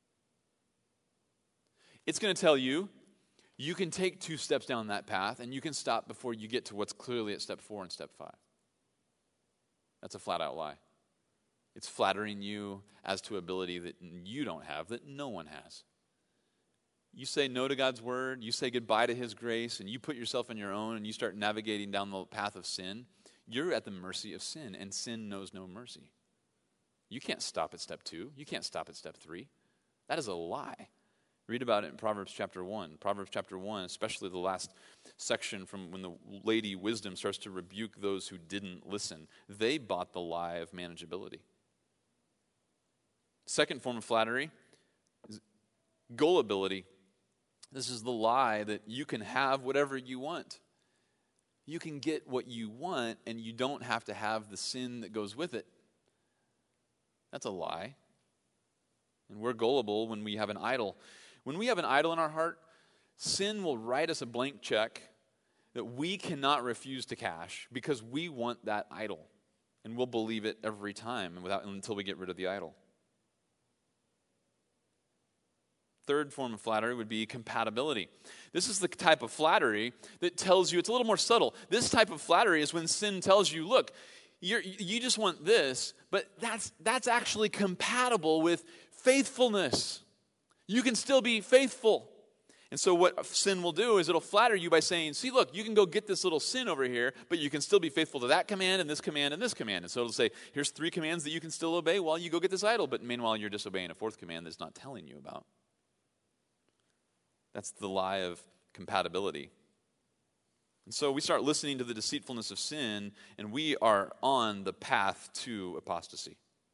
It's going to tell you you can take 2 steps down that path and you can stop before you get to what's clearly at step 4 and step 5. That's a flat out lie. It's flattering you as to ability that you don't have, that no one has. You say no to God's word, you say goodbye to his grace, and you put yourself on your own and you start navigating down the path of sin, you're at the mercy of sin, and sin knows no mercy. You can't stop at step 2. You can't stop at step 3. That is a lie. Read about it in Proverbs chapter 1. Proverbs chapter 1, especially the last section from when the lady wisdom starts to rebuke those who didn't listen. They bought the lie of manageability. Second form of flattery is gullibility. This is the lie that you can have whatever you want. You can get what you want, and you don't have to have the sin that goes with it. That's a lie. And we're gullible when we have an idol. When we have an idol in our heart, sin will write us a blank check that we cannot refuse to cash because we want that idol. And we'll believe it every time until we get rid of the idol. Third form of flattery would be compatibility. This is the type of flattery that tells you, it's a little more subtle. This type of flattery is when sin tells you, look, you just want this, but that's actually compatible with faithfulness. You can still be faithful. And so what sin will do is it'll flatter you by saying, see, look, you can go get this little sin over here, but you can still be faithful to that command and this command and this command. And so it'll say, here's 3 commands that you can still obey while you go get this idol, but meanwhile you're disobeying a 4th command that's not telling you about. That's the lie of compatibility. And so we start listening to the deceitfulness of sin, and we are on the path to apostasy.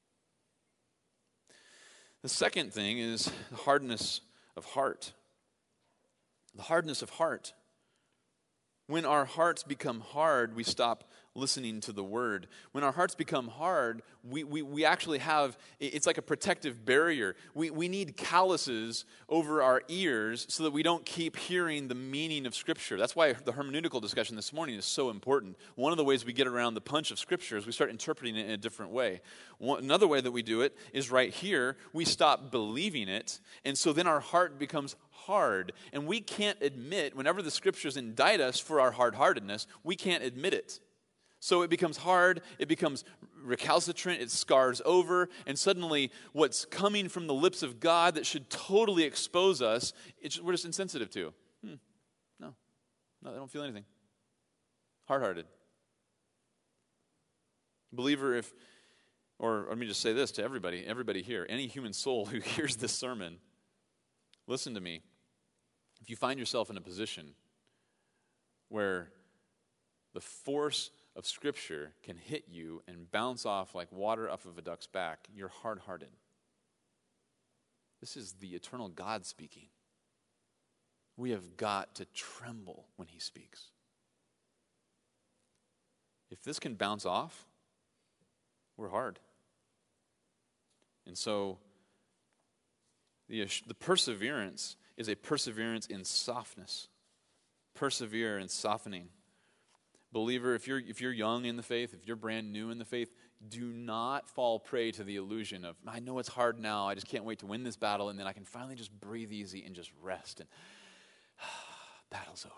The second thing is the hardness of heart. The hardness of heart. When our hearts become hard, we stop listening to the word. When our hearts become hard, we actually have, it's like a protective barrier. We need calluses over our ears so that we don't keep hearing the meaning of Scripture. That's why the hermeneutical discussion this morning is so important. One of the ways we get around the punch of Scripture is we start interpreting it in a different way. Another way that we do it is right here. We stop believing it, and so then our heart becomes hard. And we can't admit, whenever the Scriptures indict us for our hard-heartedness, we can't admit it. So it becomes hard, it becomes recalcitrant, it scars over, and suddenly what's coming from the lips of God that should totally expose us, we're just insensitive to. No, I don't feel anything. Hard-hearted. Believer, or let me just say this to everybody here, any human soul who hears this sermon, listen to me. If you find yourself in a position where the force of Scripture can hit you and bounce off like water off of a duck's back, you're hard-hearted. This is the eternal God speaking. We have got to tremble when he speaks. If this can bounce off, we're hard. And so the perseverance is a perseverance in softness. Persevere in softening. Believer, if you're young in the faith, if you're brand new in the faith, do not fall prey to the illusion of, I know it's hard now, I just can't wait to win this battle, and then I can finally just breathe easy and just rest, and battle's over.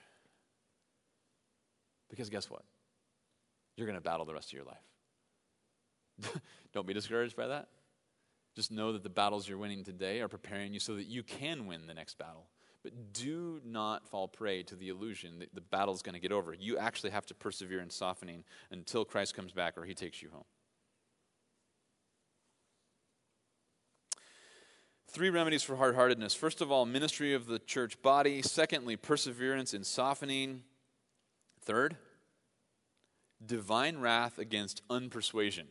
Because guess what? You're going to battle the rest of your life. Don't be discouraged by that. Just know that the battles you're winning today are preparing you so that you can win the next battle. But do not fall prey to the illusion that the battle's going to get over. You actually have to persevere in softening until Christ comes back or he takes you home. 3 remedies for hard-heartedness. First of all, ministry of the church body. Secondly, perseverance in softening. Third, divine wrath against unpersuasion.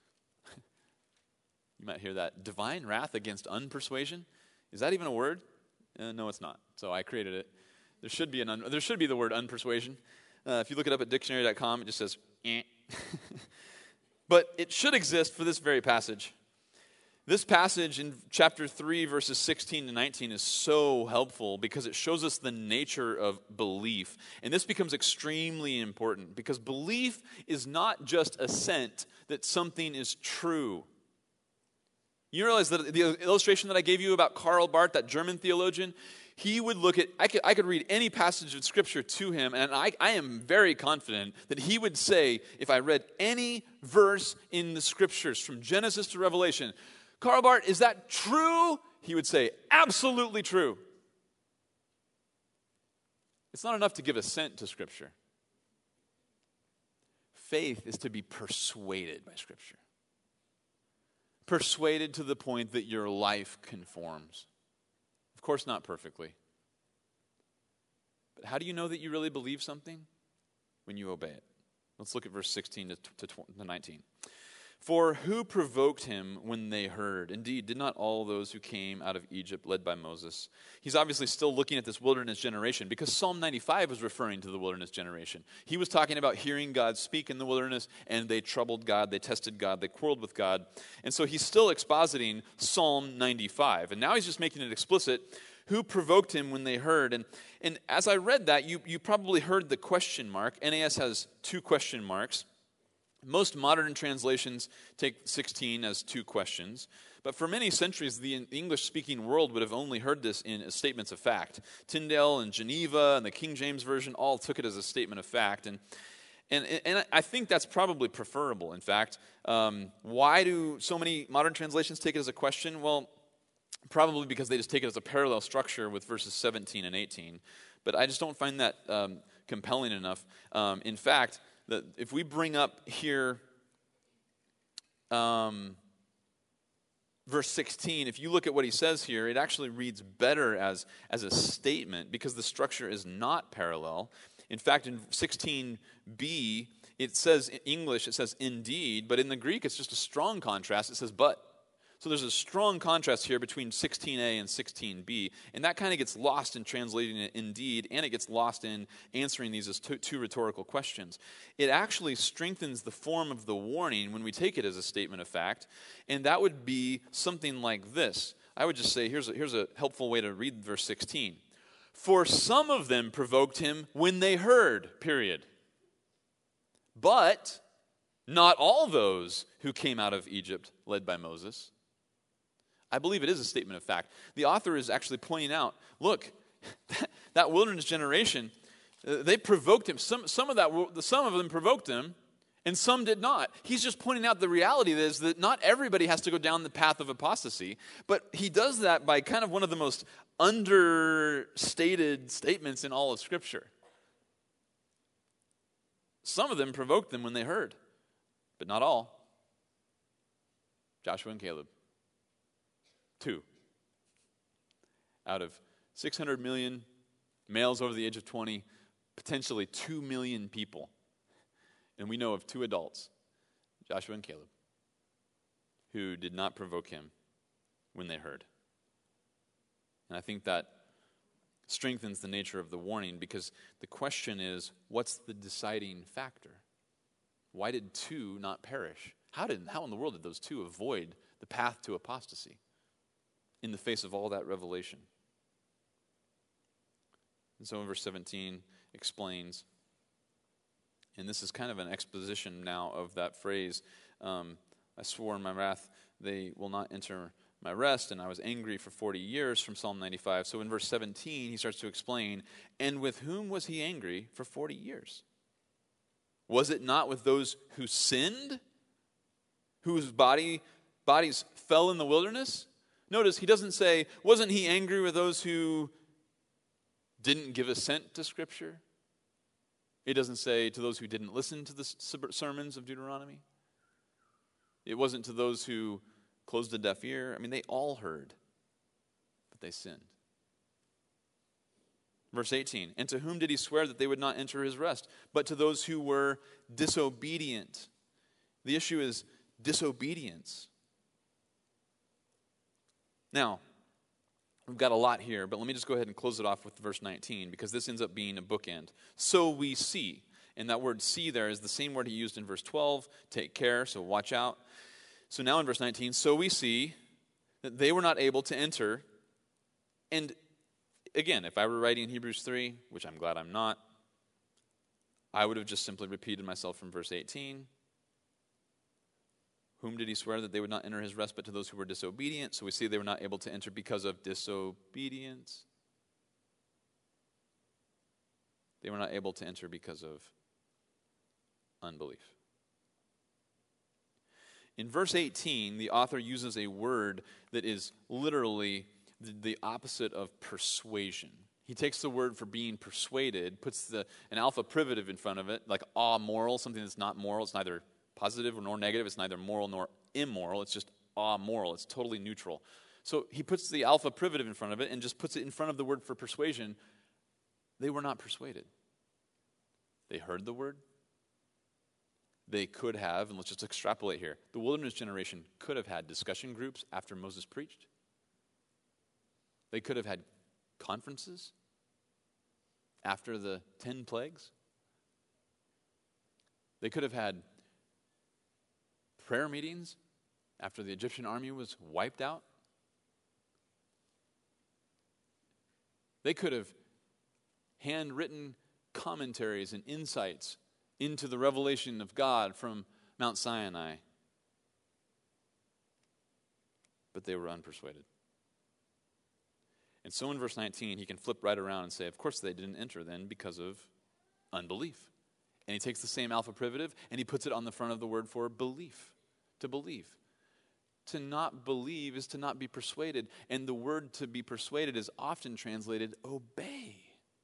You might hear that. Divine wrath against unpersuasion? Is that even a word? No, it's not. So I created it. There should be the word unpersuasion. If you look it up at dictionary.com, it just says, eh. But it should exist for this very passage. This passage in chapter 3, verses 16 to 19 is so helpful because it shows us the nature of belief. And this becomes extremely important because belief is not just assent that something is true. You realize that the illustration that I gave you about Karl Barth, that German theologian, he would look at, I could read any passage of Scripture to him, and I am very confident that he would say, if I read any verse in the Scriptures from Genesis to Revelation, Karl Barth, is that true? He would say, absolutely true. It's not enough to give assent to Scripture. Faith is to be persuaded by Scripture. Persuaded to the point that your life conforms. Of course, not perfectly. But how do you know that you really believe something? When you obey it. Let's look at verse 16 to 19. For who provoked him when they heard? Indeed, did not all those who came out of Egypt led by Moses? He's obviously still looking at this wilderness generation because Psalm 95 was referring to the wilderness generation. He was talking about hearing God speak in the wilderness, and they troubled God, they tested God, they quarreled with God. And so he's still expositing Psalm 95. And now he's just making it explicit. Who provoked him when they heard? And as I read that, you probably heard the question mark. NAS has 2 question marks. Most modern translations take 16 as 2 questions, but for many centuries, the English-speaking world would have only heard this in statements of fact. Tyndale and Geneva and the King James Version all took it as a statement of fact, and I think that's probably preferable, in fact. Why do so many modern translations take it as a question? Well, probably because they just take it as a parallel structure with verses 17 and 18, but I just don't find that compelling enough. In fact, if we bring up here verse 16, if you look at what he says here, it actually reads better as a statement because the structure is not parallel. In fact, in 16b, it says in English, it says indeed, but in the Greek, it's just a strong contrast. It says but. So there's a strong contrast here between 16a and 16b, and that kind of gets lost in translating it indeed, and it gets lost in answering these as two rhetorical questions. It actually strengthens the form of the warning when we take it as a statement of fact, and that would be something like this. I would just say, here's a helpful way to read verse 16. For some of them provoked him when they heard, period. But not all those who came out of Egypt led by Moses. I believe it is a statement of fact. The author is actually pointing out, look, that wilderness generation, they provoked him. Some of them provoked him, and some did not. He's just pointing out the reality is that not everybody has to go down the path of apostasy, but he does that by kind of one of the most understated statements in all of Scripture. Some of them provoked them when they heard, but not all. Joshua and Caleb. 2 out of 600 million males over the age of 20, potentially 2 million people. And we know of 2 adults, Joshua and Caleb, who did not provoke him when they heard. And I think that strengthens the nature of the warning, because the question is, what's the deciding factor? Why did 2 not perish? How in the world did those 2 avoid the path to apostasy in the face of all that revelation? And so in verse 17 explains, and this is kind of an exposition now of that phrase, I swore in my wrath they will not enter my rest, and I was angry for 40 years, from Psalm 95. So in verse 17 he starts to explain, and with whom was he angry for 40 years? Was it not with those who sinned, whose bodies fell in the wilderness? Notice he doesn't say, wasn't he angry with those who didn't give assent to Scripture? It doesn't say to those who didn't listen to the sermons of Deuteronomy. It wasn't to those who closed a deaf ear. I mean, they all heard, but they sinned. Verse 18, and to whom did he swear that they would not enter his rest? But to those who were disobedient. The issue is disobedience. Now, we've got a lot here, but let me just go ahead and close it off with verse 19, because this ends up being a bookend. So we see, and that word see there is the same word he used in verse 12, take care, so watch out. So now in verse 19, so we see that they were not able to enter. And again, if I were writing Hebrews 3, which I'm glad I'm not, I would have just simply repeated myself from verse 18. Whom did he swear that they would not enter his rest, but to those who were disobedient? So we see they were not able to enter because of disobedience. They were not able to enter because of unbelief. In verse 18, the author uses a word that is literally the opposite of persuasion. He takes the word for being persuaded, puts an alpha privative in front of it, like amoral, something that's not moral. It's neither positive nor negative. It's neither moral nor immoral. It's just amoral. It's totally neutral. So he puts the alpha privative in front of it and just puts it in front of the word for persuasion. They were not persuaded. They heard the word. They could have, and let's just extrapolate here, the wilderness generation could have had discussion groups after Moses preached. They could have had conferences after the 10 plagues. They could have had prayer meetings after the Egyptian army was wiped out. They could have handwritten commentaries and insights into the revelation of God from Mount Sinai. But they were unpersuaded. And so in verse 19, he can flip right around and say, of course they didn't enter then because of unbelief. And he takes the same alpha privative and he puts it on the front of the word for belief, to believe. To not believe is to not be persuaded. And the word to be persuaded is often translated obey.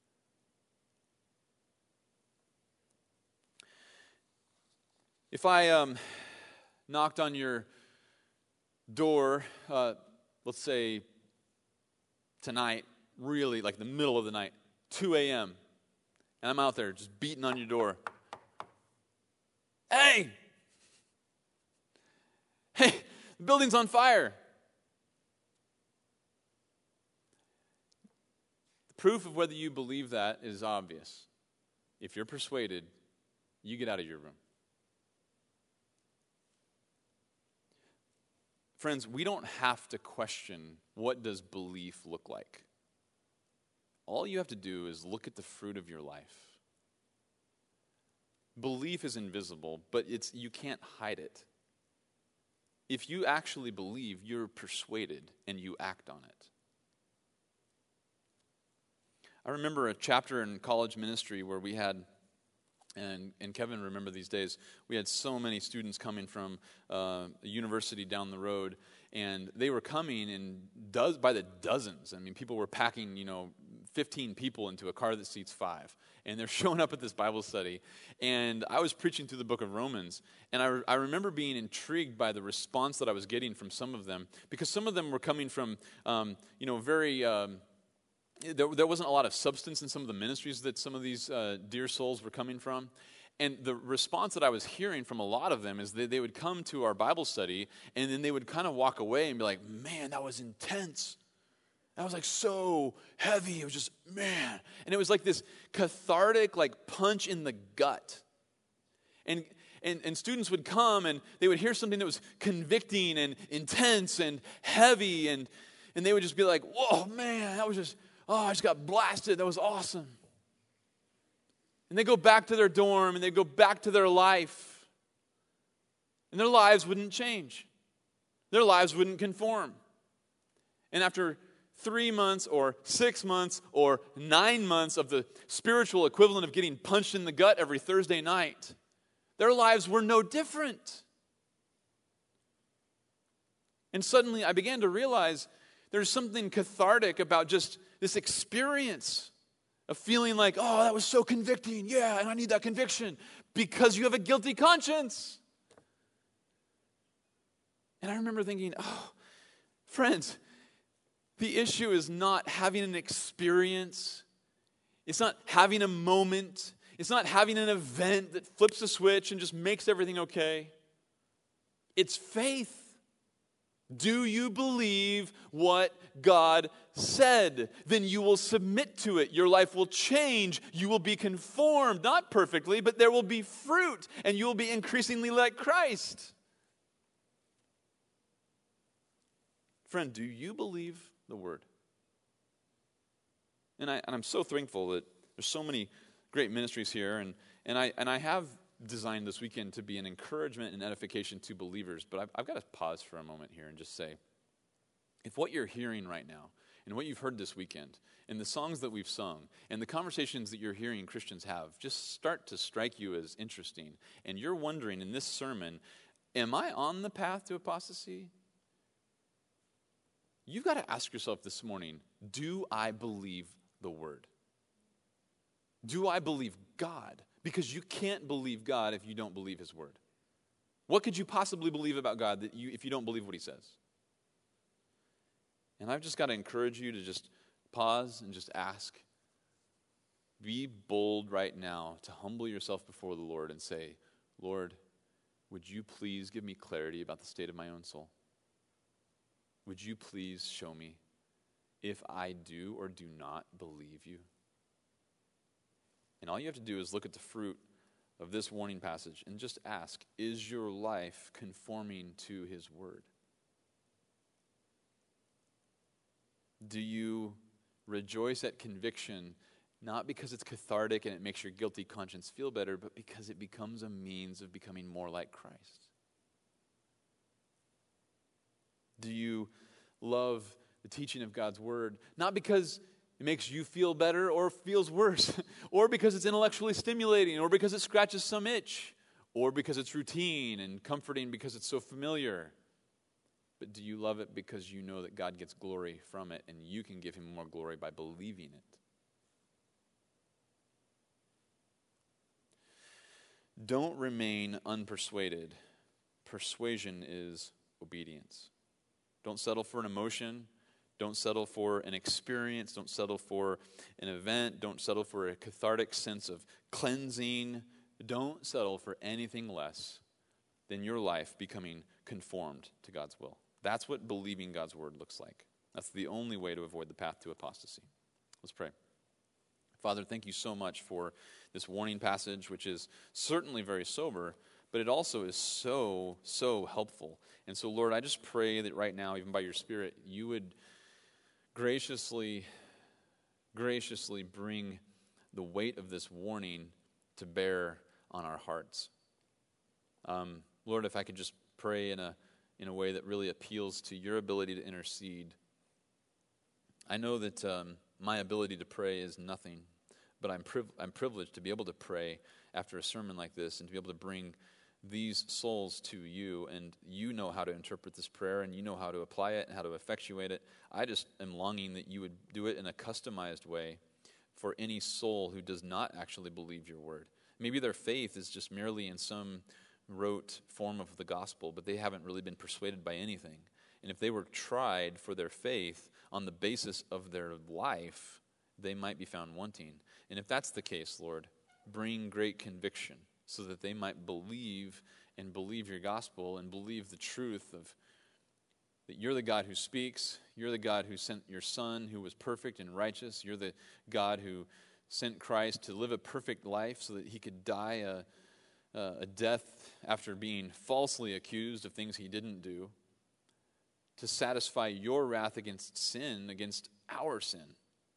If I knocked on your door, let's say tonight, really like the middle of the night, 2 a.m., and I'm out there just beating on your door. Hey, the building's on fire. Proof of whether you believe that is obvious. If you're persuaded, you get out of your room. Friends, we don't have to question what does belief look like. All you have to do is look at the fruit of your life. Belief is invisible, but you can't hide it. If you actually believe, you're persuaded and you act on it. I remember a chapter in college ministry where we had, and Kevin remember these days, we had so many students coming from a university down the road, and they were coming by the dozens. I mean, people were packing, 15 people into a car that seats 5. And they're showing up at this Bible study. And I was preaching through the book of Romans. And I remember being intrigued by the response that I was getting from some of them. Because some of them were coming from, very... There wasn't a lot of substance in some of the ministries that some of these dear souls were coming from. And the response that I was hearing from a lot of them is that they would come to our Bible study, and then they would kind of walk away and be like, man, that was intense. That was like so heavy. It was just, man. And it was like this cathartic, like punch in the gut. And students would come and they would hear something that was convicting and intense and heavy. And they would just be like, whoa, man, that was just, I just got blasted. That was awesome. And they go back to their dorm and they go back to their life. And their lives wouldn't change. Their lives wouldn't conform. And after 3 months or 6 months or 9 months of the spiritual equivalent of getting punched in the gut every Thursday night, their lives were no different. And suddenly I began to realize there's something cathartic about just this experience of feeling like, oh, that was so convicting. Yeah, and I need that conviction because you have a guilty conscience. And I remember thinking, oh, friends, the issue is not having an experience. It's not having a moment. It's not having an event that flips a switch and just makes everything okay. It's faith. Do you believe what God said? Then you will submit to it. Your life will change. You will be conformed, not perfectly, but there will be fruit, and you will be increasingly like Christ. Friend, do you believe the Word? And I'm so thankful that there's so many great ministries here, and I have designed this weekend to be an encouragement and edification to believers, but I've got to pause for a moment here and just say, if what you're hearing right now, and what you've heard this weekend, and the songs that we've sung, and the conversations that you're hearing Christians have, just start to strike you as interesting, and you're wondering in this sermon, am I on the path to apostasy? You've got to ask yourself this morning, do I believe the Word? Do I believe God? Because you can't believe God if you don't believe His Word. What could you possibly believe about God if you don't believe what He says? And I've just got to encourage you to just pause and just ask. Be bold right now to humble yourself before the Lord and say, Lord, would you please give me clarity about the state of my own soul? Would you please show me if I do or do not believe you? And all you have to do is look at the fruit of this warning passage and just ask, is your life conforming to His Word? Do you rejoice at conviction, not because it's cathartic and it makes your guilty conscience feel better, but because it becomes a means of becoming more like Christ? Do you love the teaching of God's Word, not because it makes you feel better or feels worse, or because it's intellectually stimulating, or because it scratches some itch, or because it's routine and comforting because it's so familiar? But do you love it because you know that God gets glory from it and you can give Him more glory by believing it? Don't remain unpersuaded. Persuasion is obedience. Don't settle for an emotion. Don't settle for an experience. Don't settle for an event. Don't settle for a cathartic sense of cleansing. Don't settle for anything less than your life becoming conformed to God's will. That's what believing God's Word looks like. That's the only way to avoid the path to apostasy. Let's pray. Father, thank you so much for this warning passage, which is certainly very sober, but it also is so, so helpful. And so, Lord, I just pray that right now, even by your Spirit, you would graciously bring the weight of this warning to bear on our hearts. Lord, if I could just pray in a way that really appeals to your ability to intercede. I know that my ability to pray is nothing, but I'm privileged to be able to pray after a sermon like this and to be able to bring these souls to you, and you know how to interpret this prayer, and you know how to apply it and how to effectuate it. I just am longing that you would do it in a customized way for any soul who does not actually believe your word. Maybe their faith is just merely in some rote form of the gospel, but they haven't really been persuaded by anything. And if they were tried for their faith on the basis of their life, they might be found wanting. And if that's the case, Lord, bring great conviction so that they might believe and believe your gospel and believe the truth of that you're the God who speaks, you're the God who sent your Son who was perfect and righteous, you're the God who sent Christ to live a perfect life so that he could die a death after being falsely accused of things he didn't do, to satisfy your wrath against sin, against our sin.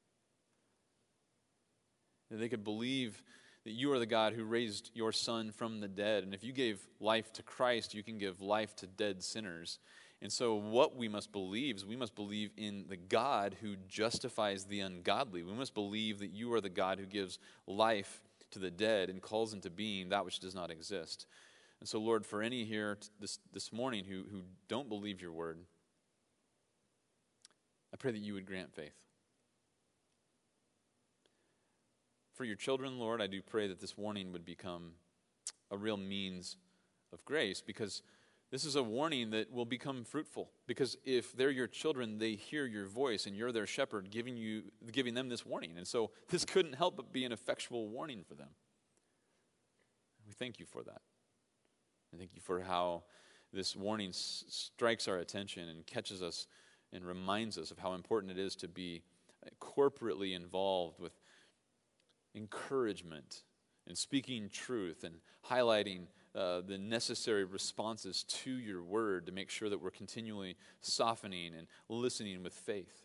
That they could believe that you are the God who raised your Son from the dead. And if you gave life to Christ, you can give life to dead sinners. And so what we must believe is we must believe in the God who justifies the ungodly. We must believe that you are the God who gives life to the dead and calls into being that which does not exist. And so, Lord, for any here this morning who don't believe your word, I pray that you would grant faith. For your children, Lord, I do pray that this warning would become a real means of grace, because this is a warning that will become fruitful. Because if they're your children, they hear your voice, and you're their shepherd giving them this warning. And so this couldn't help but be an effectual warning for them. We thank you for that. And thank you for how this warning strikes our attention and catches us and reminds us of how important it is to be corporately involved with encouragement and speaking truth and highlighting the necessary responses to your word to make sure that we're continually softening and listening with faith.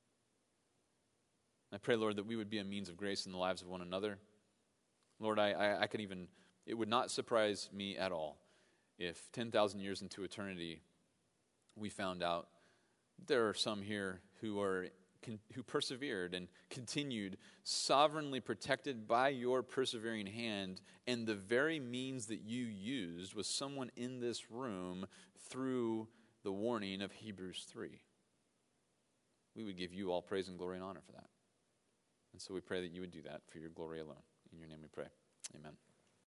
I pray, Lord, that we would be a means of grace in the lives of one another. Lord, I could even, it would not surprise me at all if 10,000 years into eternity we found out there are some here who persevered and continued, sovereignly protected by your persevering hand, and the very means that you used was someone in this room through the warning of Hebrews 3. We would give you all praise and glory and honor for that. And so we pray that you would do that for your glory alone. In your name we pray. Amen.